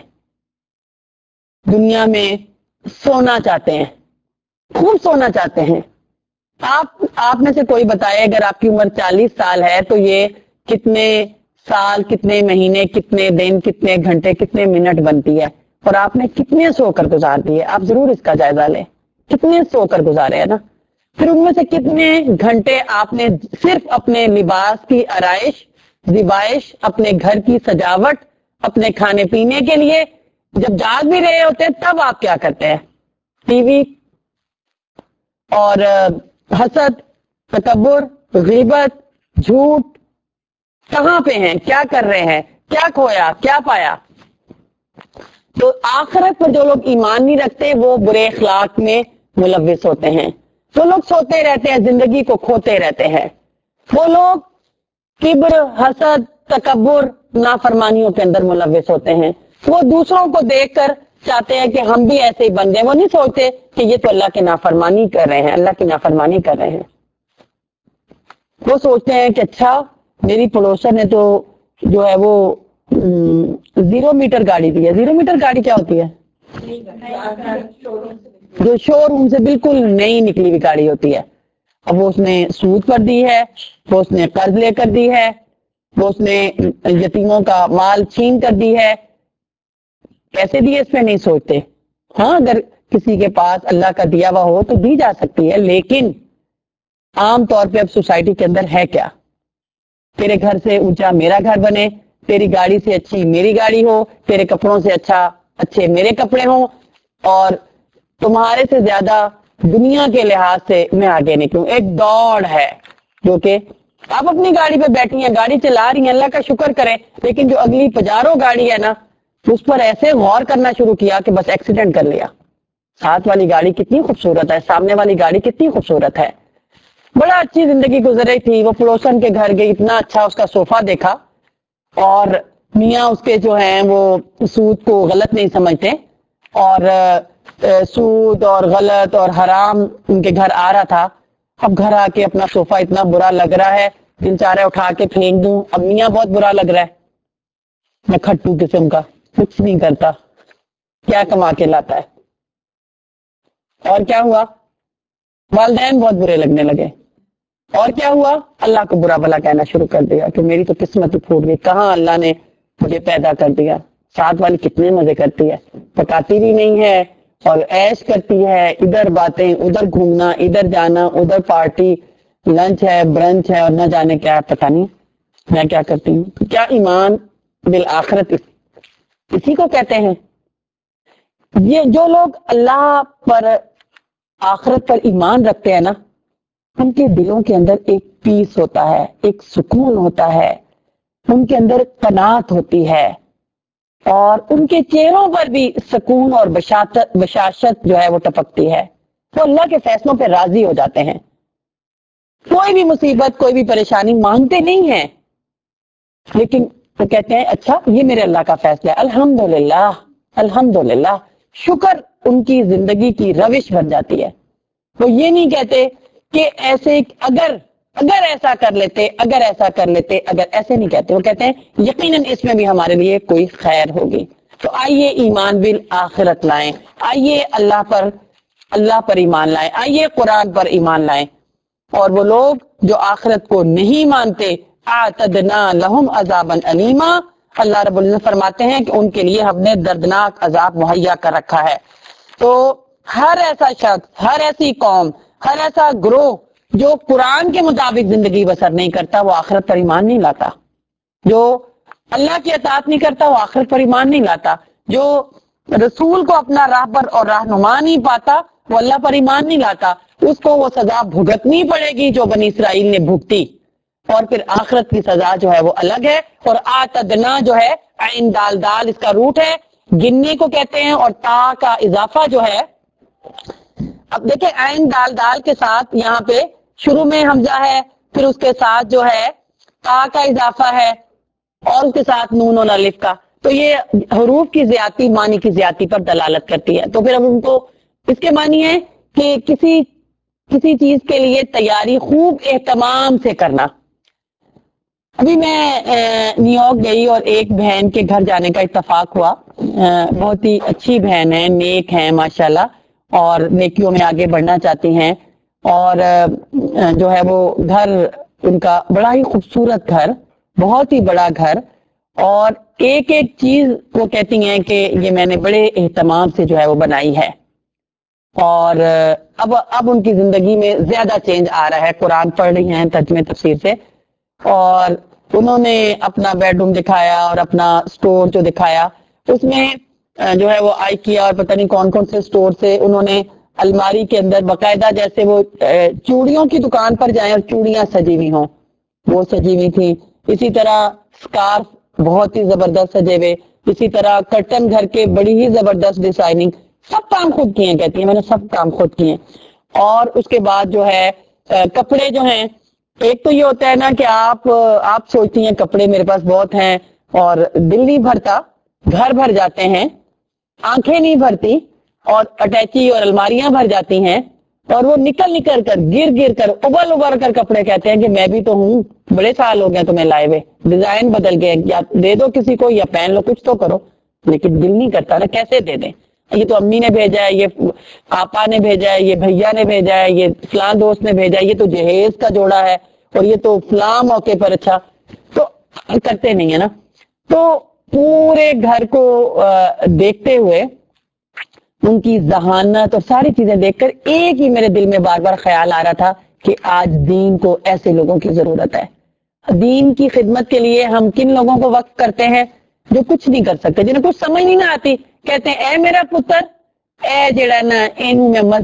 دنیا میں سونا چاہتے ہیں، خوب سونا چاہتے ہیں۔ آپ میں سے کوئی بتائے اگر آپ کی عمر 40 سال ہے تو یہ کتنے سال، کتنے مہینے، کتنے دن، کتنے گھنٹے، کتنے منٹ بنتی ہے، اور آپ نے کتنے سو کر گزار دیے؟ آپ ضرور اس کا جائزہ لیں، کتنے سو کر گزارے ہیں نا؟ پھر ان میں سے کتنے گھنٹے آپ نے صرف اپنے لباس کی آرائش، زیبائش، اپنے گھر کی سجاوٹ، اپنے کھانے پینے کے لیے، جب جاگ بھی رہے ہوتے ہیں تب آپ کیا کرتے ہیں؟ ٹی وی اور حسد، تکبر، غیبت، جھوٹ، کہاں پہ ہیں، کیا کر رہے ہیں، کیا کھویا، کیا پایا؟ تو آخرت پر جو لوگ ایمان نہیں رکھتے وہ برے اخلاق میں ملوث ہوتے ہیں، وہ لوگ سوتے رہتے ہیں، زندگی کو کھوتے رہتے ہیں، وہ لوگ کبر، حسد، تکبر، نافرمانیوں کے اندر ملوث ہوتے ہیں، وہ دوسروں کو دیکھ کر چاہتے ہیں کہ ہم بھی ایسے ہی بن جائیں، وہ نہیں سوچتے کہ یہ تو اللہ کی نافرمانی کر رہے ہیں، اللہ کی نافرمانی کر رہے ہیں۔ وہ سوچتے ہیں کہ اچھا میری پڑوسن نے تو جو ہے وہ 0 میٹر گاڑی دی ہے۔ 0 میٹر گاڑی کیا ہوتی ہے؟ جو شو روم سے بالکل نئی نکلی ہوئی گاڑی ہوتی ہے۔ اب وہ اس نے سود پر دی ہے، وہ اس نے قرض لے کر دی ہے، وہ اس نے یتیموں کا مال چھین کر دی ہے، کیسے دیے اس پہ نہیں سوچتے۔ ہاں اگر کسی کے پاس اللہ کا دیا ہوا ہو تو دی جا سکتی ہے، لیکن عام طور پہ اب سوسائٹی کے اندر ہے کیا؟ تیرے گھر سے اونچا میرا گھر بنے، تیری گاڑی سے اچھی میری گاڑی ہو، تیرے کپڑوں سے اچھے میرے کپڑے ہوں، اور تمہارے سے زیادہ دنیا کے لحاظ سے میں آگے نکلوں. ایک دوڑ ہے جو کہ آپ اپنی گاڑی پہ بیٹھی ہیں, گاڑی چلا رہی ہیں, اللہ کا شکر کریں, لیکن جو اگلی پجارو گاڑی ہے نا, اس پر ایسے غور کرنا شروع کیا کہ بس ایکسیڈنٹ کر لیا. ساتھ والی گاڑی کتنی خوبصورت ہے, سامنے والی گاڑی کتنی خوبصورت ہے, بڑا اچھی زندگی گزر رہی تھی. وہ پڑوسن کے گھر گئی, اتنا اچھا اس کا صوفہ دیکھا, اور میاں اس کے جو ہیں وہ سود کو غلط نہیں سمجھتے, اور سود اور غلط اور حرام ان کے گھر آ رہا تھا. اب گھر آ کے اپنا صوفہ اتنا برا لگ رہا ہے, دل چاہ رہا ہے اٹھا کے پھینک دوں. اب میاں بہت برا لگ رہا ہے, میں کھٹو قسم کا, کچھ نہیں کرتا, کیا کما کے لاتا ہے. اور کیا ہوا, والدین بہت برے لگنے لگے. اور کیا ہوا, اللہ کو برا بھلا کہنا شروع کر دیا کہ میری تو قسمت ہی پھوٹ گئی, کہاں اللہ نے مجھے پیدا کر دیا. ساتھ والی کتنے مزے کرتی ہے, پکاتی بھی نہیں ہے اور عیش کرتی ہے, ادھر باتیں, ادھر گھومنا, ادھر جانا, ادھر پارٹی, لنچ ہے, برنچ ہے, اور نہ جانے کیا ہے, پتہ نہیں میں کیا کرتی ہوں. کیا ایمان بالآخرت اسی کو کہتے ہیں. یہ جو لوگ اللہ پر, آخرت پر ایمان رکھتے ہیں نا, ان کے دلوں کے اندر ایک پیس ہوتا ہے, ایک سکون ہوتا ہے, ان کے اندر قناعت ہوتی ہے, اور ان کے چہروں پر بھی سکون اور بشاشت جو ہے وہ ٹپکتی ہے. وہ اللہ کے فیصلوں پہ راضی ہو جاتے ہیں. کوئی بھی مصیبت, کوئی بھی پریشانی مانگتے نہیں ہیں, لیکن وہ کہتے ہیں اچھا یہ میرے اللہ کا فیصلہ ہے, الحمدللہ الحمدللہ, شکر ان کی زندگی کی روش بن جاتی ہے. وہ یہ نہیں کہتے کہ ایسے اگر ایسا کر لیتے, اگر ایسا کر لیتے, اگر ایسے نہیں کہتے. وہ کہتے ہیں یقیناً اس میں بھی ہمارے لیے کوئی خیر ہوگی. تو آئیے ایمان بالآخرت لائیں, آئیے اللہ پر ایمان لائیں, آئیے قرآن پر ایمان لائیں. اور وہ لوگ جو آخرت کو نہیں مانتے, اعتدنا لہم عذابا الیما, اللہ رب العزت فرماتے ہیں کہ ان کے لیے ہم نے دردناک عذاب مہیا کر رکھا ہے. تو ہر ایسا شخص, ہر ایسی قوم, ہر ایسا گروہ جو قرآن کے مطابق زندگی بسر نہیں کرتا, وہ آخرت پر ایمان نہیں لاتا. جو اللہ کی اطاعت نہیں کرتا, وہ آخرت پر ایمان نہیں لاتا. جو رسول کو اپنا راہبر اور رہنما نہیں پاتا, وہ اللہ پر ایمان نہیں لاتا. اس کو وہ سزا بھگتنی پڑے گی جو بنی اسرائیل نے بھگتی, اور پھر آخرت کی سزا جو ہے وہ الگ ہے. اور آتدنا جو ہے, عین دال دال اس کا روٹ ہے, گننے کو کہتے ہیں, اور تا کا اضافہ جو ہے, اب دیکھیں عین دال دال کے ساتھ یہاں پہ شروع میں حمزہ ہے, پھر اس کے ساتھ جو ہے تا کا اضافہ ہے, اور اس کے ساتھ نون اور الف کا. تو یہ حروف کی زیادتی معنی کی زیادتی پر دلالت کرتی ہے. تو پھر اب ان کو اس کے معنی ہے کہ کسی چیز کے لیے تیاری خوب اہتمام سے کرنا. ابھی میں نیو یارک گئی اور ایک بہن کے گھر جانے کا اتفاق ہوا. بہت ہی اچھی بہن ہے, نیک ہے ماشاءاللہ, اور نیکیوں میں آگے بڑھنا چاہتی ہیں. اور جو ہے وہ گھر ان کا بڑا ہی خوبصورت گھر, بہت ہی بڑا گھر, اور ایک ایک چیز وہ کہتی ہیں کہ یہ میں نے بڑے اہتمام سے جو ہے وہ بنائی ہے. اور اب ان کی زندگی میں زیادہ چینج آ رہا ہے. قرآن پڑھ رہی ہیں ترجمے تفسیر سے, اور انہوں نے اپنا بیڈ روم دکھایا اور اپنا سٹور جو دکھایا, اس میں جو ہے وہ آئیکیا اور پتہ نہیں کون کون سے سٹور سے انہوں نے الماری کے اندر باقاعدہ, جیسے وہ چوڑیوں کی دکان پر جائیں اور چوڑیاں سجی ہوئی ہوں, وہ سجی ہوئی تھی. اسی طرح سکارف بہت ہی زبردست سجے ہوئے, اسی طرح کرٹن گھر کے بڑی ہی زبردست ڈیزائننگ, سب کام خود کیے, کہتی ہیں میں نے سب کام خود کیے. اور اس کے بعد جو ہے کپڑے جو ہیں, ایک تو یہ ہوتا ہے نا کہ آپ سوچتی ہیں کپڑے میرے پاس بہت ہیں اور دل نہیں بھرتا, گھر بھر جاتے ہیں, آنکھیں نہیں بھرتی, اور اٹیچی اور الماریاں بھر جاتی ہیں, اور وہ نکل کر گر کر ابل کر کپڑے کہتے ہیں کہ میں بھی تو ہوں, بڑے سال ہو گئے تمہیں لائے ہوئے, ڈیزائن بدل گئے, یا دے دو کسی کو یا پہن لو, کچھ تو کرو. لیکن دل نہیں کرتا نا, کیسے دے دیں, یہ تو امی نے بھیجا ہے, یہ آپا نے بھیجا ہے, یہ بھیا نے بھیجا ہے, یہ فلاں دوست نے بھیجا ہے, یہ تو جہیز کا جوڑا ہے, اور یہ تو فلاں موقع پر, اچھا تو کرتے نہیں ہے نا. تو پورے گھر کو دیکھتے ہوئے, ان کی ذہانت اور ساری چیزیں دیکھ کر ایک ہی میرے دل میں بار بار خیال آ رہا تھا کہ آج دین کو ایسے لوگوں کی ضرورت ہے. دین کی خدمت کے لیے ہم کن لوگوں کو وقف کرتے ہیں جو کچھ نہیں کر سکتے, جنہیں کچھ سمجھ نہیں نہ آتی, کہتے ہیں اے میرا پتر, اے جڑا نا اینو میں مسجد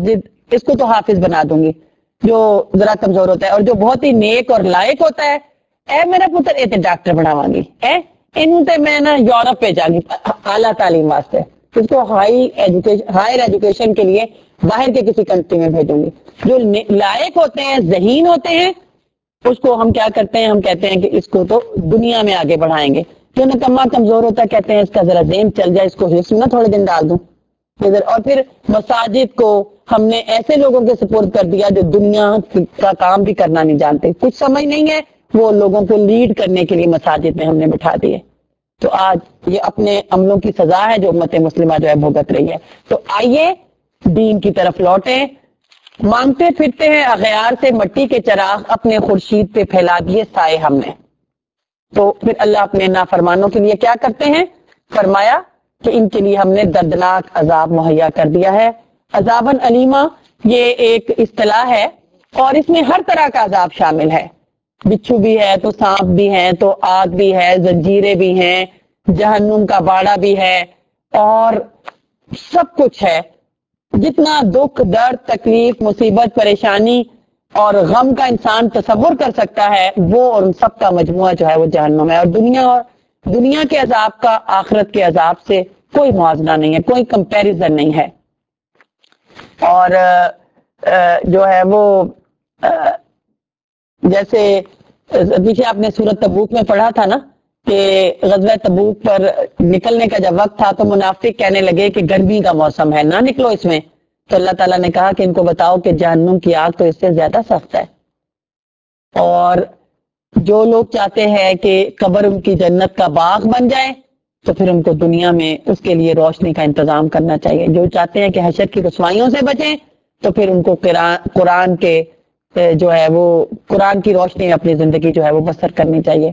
اس کو تو حافظ بنا دوں گی جو ذرا کمزور ہوتا ہے، اور جو بہت ہی نیک اور لائق ہوتا ہے اے میرا پتر یہ تو ڈاکٹر بناواں گی، انہوں تے میں نا یورپ بھیجاں گی اعلیٰ تعلیم واسطے، اس کو ہائر ایجوکیشن کے لیے باہر کے کسی کنٹری میں بھیجوں گی۔ جو لائق ہوتے ہیں، ذہین ہوتے ہیں، اس کو ہم کیا کرتے ہیں، ہم کہتے ہیں کہ اس کو تو دنیا میں آگے بڑھائیں گے۔ جو نکما کمزور ہوتا ہے کہتے ہیں اس کا ذرا ذہن چل جائے، اس کو حفظ میں تھوڑے دن ڈال دوں ادھر۔ اور پھر مساجد کو ہم نے ایسے لوگوں کے سپورٹ کر دیا جو دنیا کا کام بھی کرنا نہیں جانتے، کچھ سمجھ نہیں ہے، وہ لوگوں کو لیڈ کرنے کے لیے مساجد میں ہم نے بٹھا دیے۔ تو آج یہ اپنے عملوں کی سزا ہے جو امت مسلمہ جو ہے بھگت رہی ہے۔ تو آئیے دین کی طرف لوٹیں۔ مانگتے پھرتے ہیں اغیار سے مٹی کے چراغ، اپنے خورشید پہ پھیلا دیے سائے ہم نے۔ تو پھر اللہ اپنے نافرمانوں کے لیے کیا کرتے ہیں؟ فرمایا کہ ان کے لیے ہم نے دردناک عذاب مہیا کر دیا ہے۔ عذاباً علیمہ یہ ایک اصطلاح ہے اور اس میں ہر طرح کا عذاب شامل ہے، بچھو بھی ہے تو سانپ بھی ہے تو آگ بھی ہے، زنجیریں بھی ہیں، جہنم کا باڑا بھی ہے، اور سب کچھ ہے۔ جتنا دکھ، درد، تکلیف، مصیبت، پریشانی اور غم کا انسان تصور کر سکتا ہے وہ اور ان سب کا مجموعہ جو ہے وہ جہنم ہے۔ اور دنیا کے عذاب کا آخرت کے عذاب سے کوئی موازنہ نہیں ہے، کوئی کمپیریزن نہیں ہے۔ اور جو ہے وہ جیسے پیچھے آپ نے سورۃ تبوک میں پڑھا تھا نا کہ غزوہ تبوک پر نکلنے کا جب وقت تھا تو منافق کہنے لگے کہ گرمی کا موسم ہے، نہ نکلو اس میں۔ تو اللہ تعالیٰ نے کہا کہ ان کو بتاؤ کہ جہنم کی آگ تو اس سے زیادہ سخت ہے۔ اور جو لوگ چاہتے ہیں کہ قبر ان کی جنت کا باغ بن جائے تو پھر ان کو دنیا میں اس کے لیے روشنی کا انتظام کرنا چاہیے۔ جو چاہتے ہیں کہ حشر کی رسوائیوں سے بچیں تو پھر ان کو قرآن کے جو ہے وہ قرآن کی روشنی میں اپنی زندگی جو ہے وہ بسر کرنی چاہیے۔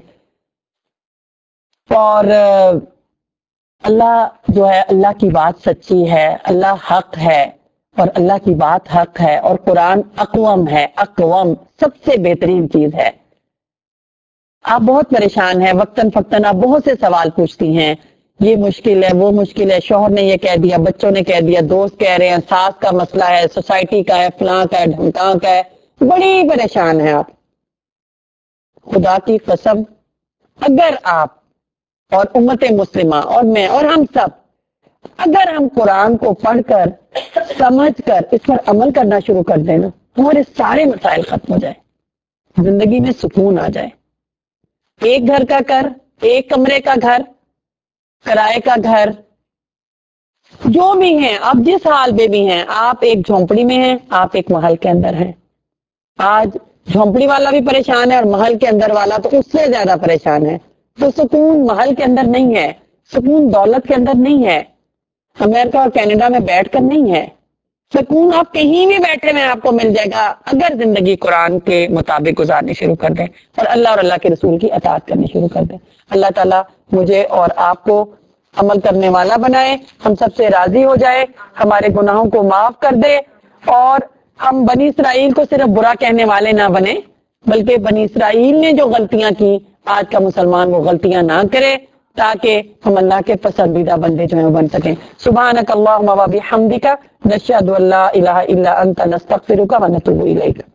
اور اللہ جو ہے، اللہ کی بات سچی ہے، اللہ حق ہے اور اللہ کی بات حق ہے، اور قرآن اقوم ہے، اقوم سب سے بہترین چیز ہے۔ آپ بہت پریشان ہیں، وقتاً فقتاً آپ بہت سے سوال پوچھتی ہیں، یہ مشکل ہے، وہ مشکل ہے، شوہر نے یہ کہہ دیا، بچوں نے کہہ دیا، دوست کہہ رہے ہیں، ساس کا مسئلہ ہے، سوسائٹی کا ہے، فلاں کا ہے، ڈھمکاں کا ہے، بڑی پریشان ہیں آپ۔ خدا کی قسم اگر آپ اور امت مسلمہ اور میں اور ہم سب اگر ہم قرآن کو پڑھ کر سمجھ کر اس پر عمل کرنا شروع کر دیں نا، ہمارے سارے مسائل ختم ہو جائیں، زندگی میں سکون آ جائے۔ ایک گھر کا گھر، ایک کمرے کا گھر، کرائے کا گھر، جو بھی ہیں آپ جس حال میں بھی ہیں، آپ ایک جھونپڑی میں ہیں، آپ ایک محل کے اندر ہیں۔ آج جھونپڑی والا بھی پریشان ہے اور محل کے اندر والا تو اس سے زیادہ پریشان ہے۔ تو سکون محل کے اندر نہیں ہے، سکون دولت کے اندر نہیں ہے، امریکہ اور کینیڈا میں بیٹھ کر نہیں ہے، سکون آپ کہیں بھی بیٹھے میں آپ کو مل جائے گا اگر زندگی قرآن کے مطابق گزارنی شروع کر دیں اور اللہ اور اللہ کے رسول کی اطاعت کرنی شروع کر دیں۔ اللہ تعالیٰ مجھے اور آپ کو عمل کرنے والا بنائے، ہم سب سے راضی ہو جائے، ہمارے گناہوں کو معاف کر دے، اور ہم بنی اسرائیل کو صرف برا کہنے والے نہ بنے بلکہ بنی اسرائیل نے جو غلطیاں کی آج کا مسلمان وہ غلطیاں نہ کرے، تاکہ ہم اللہ کے پسندیدہ بندے جو ہیں وہ بن سکیں۔ سبحانک اللہم و بحمدک، نشہد ان لا الہ الا انت، نستغفرک و نتوب الیک۔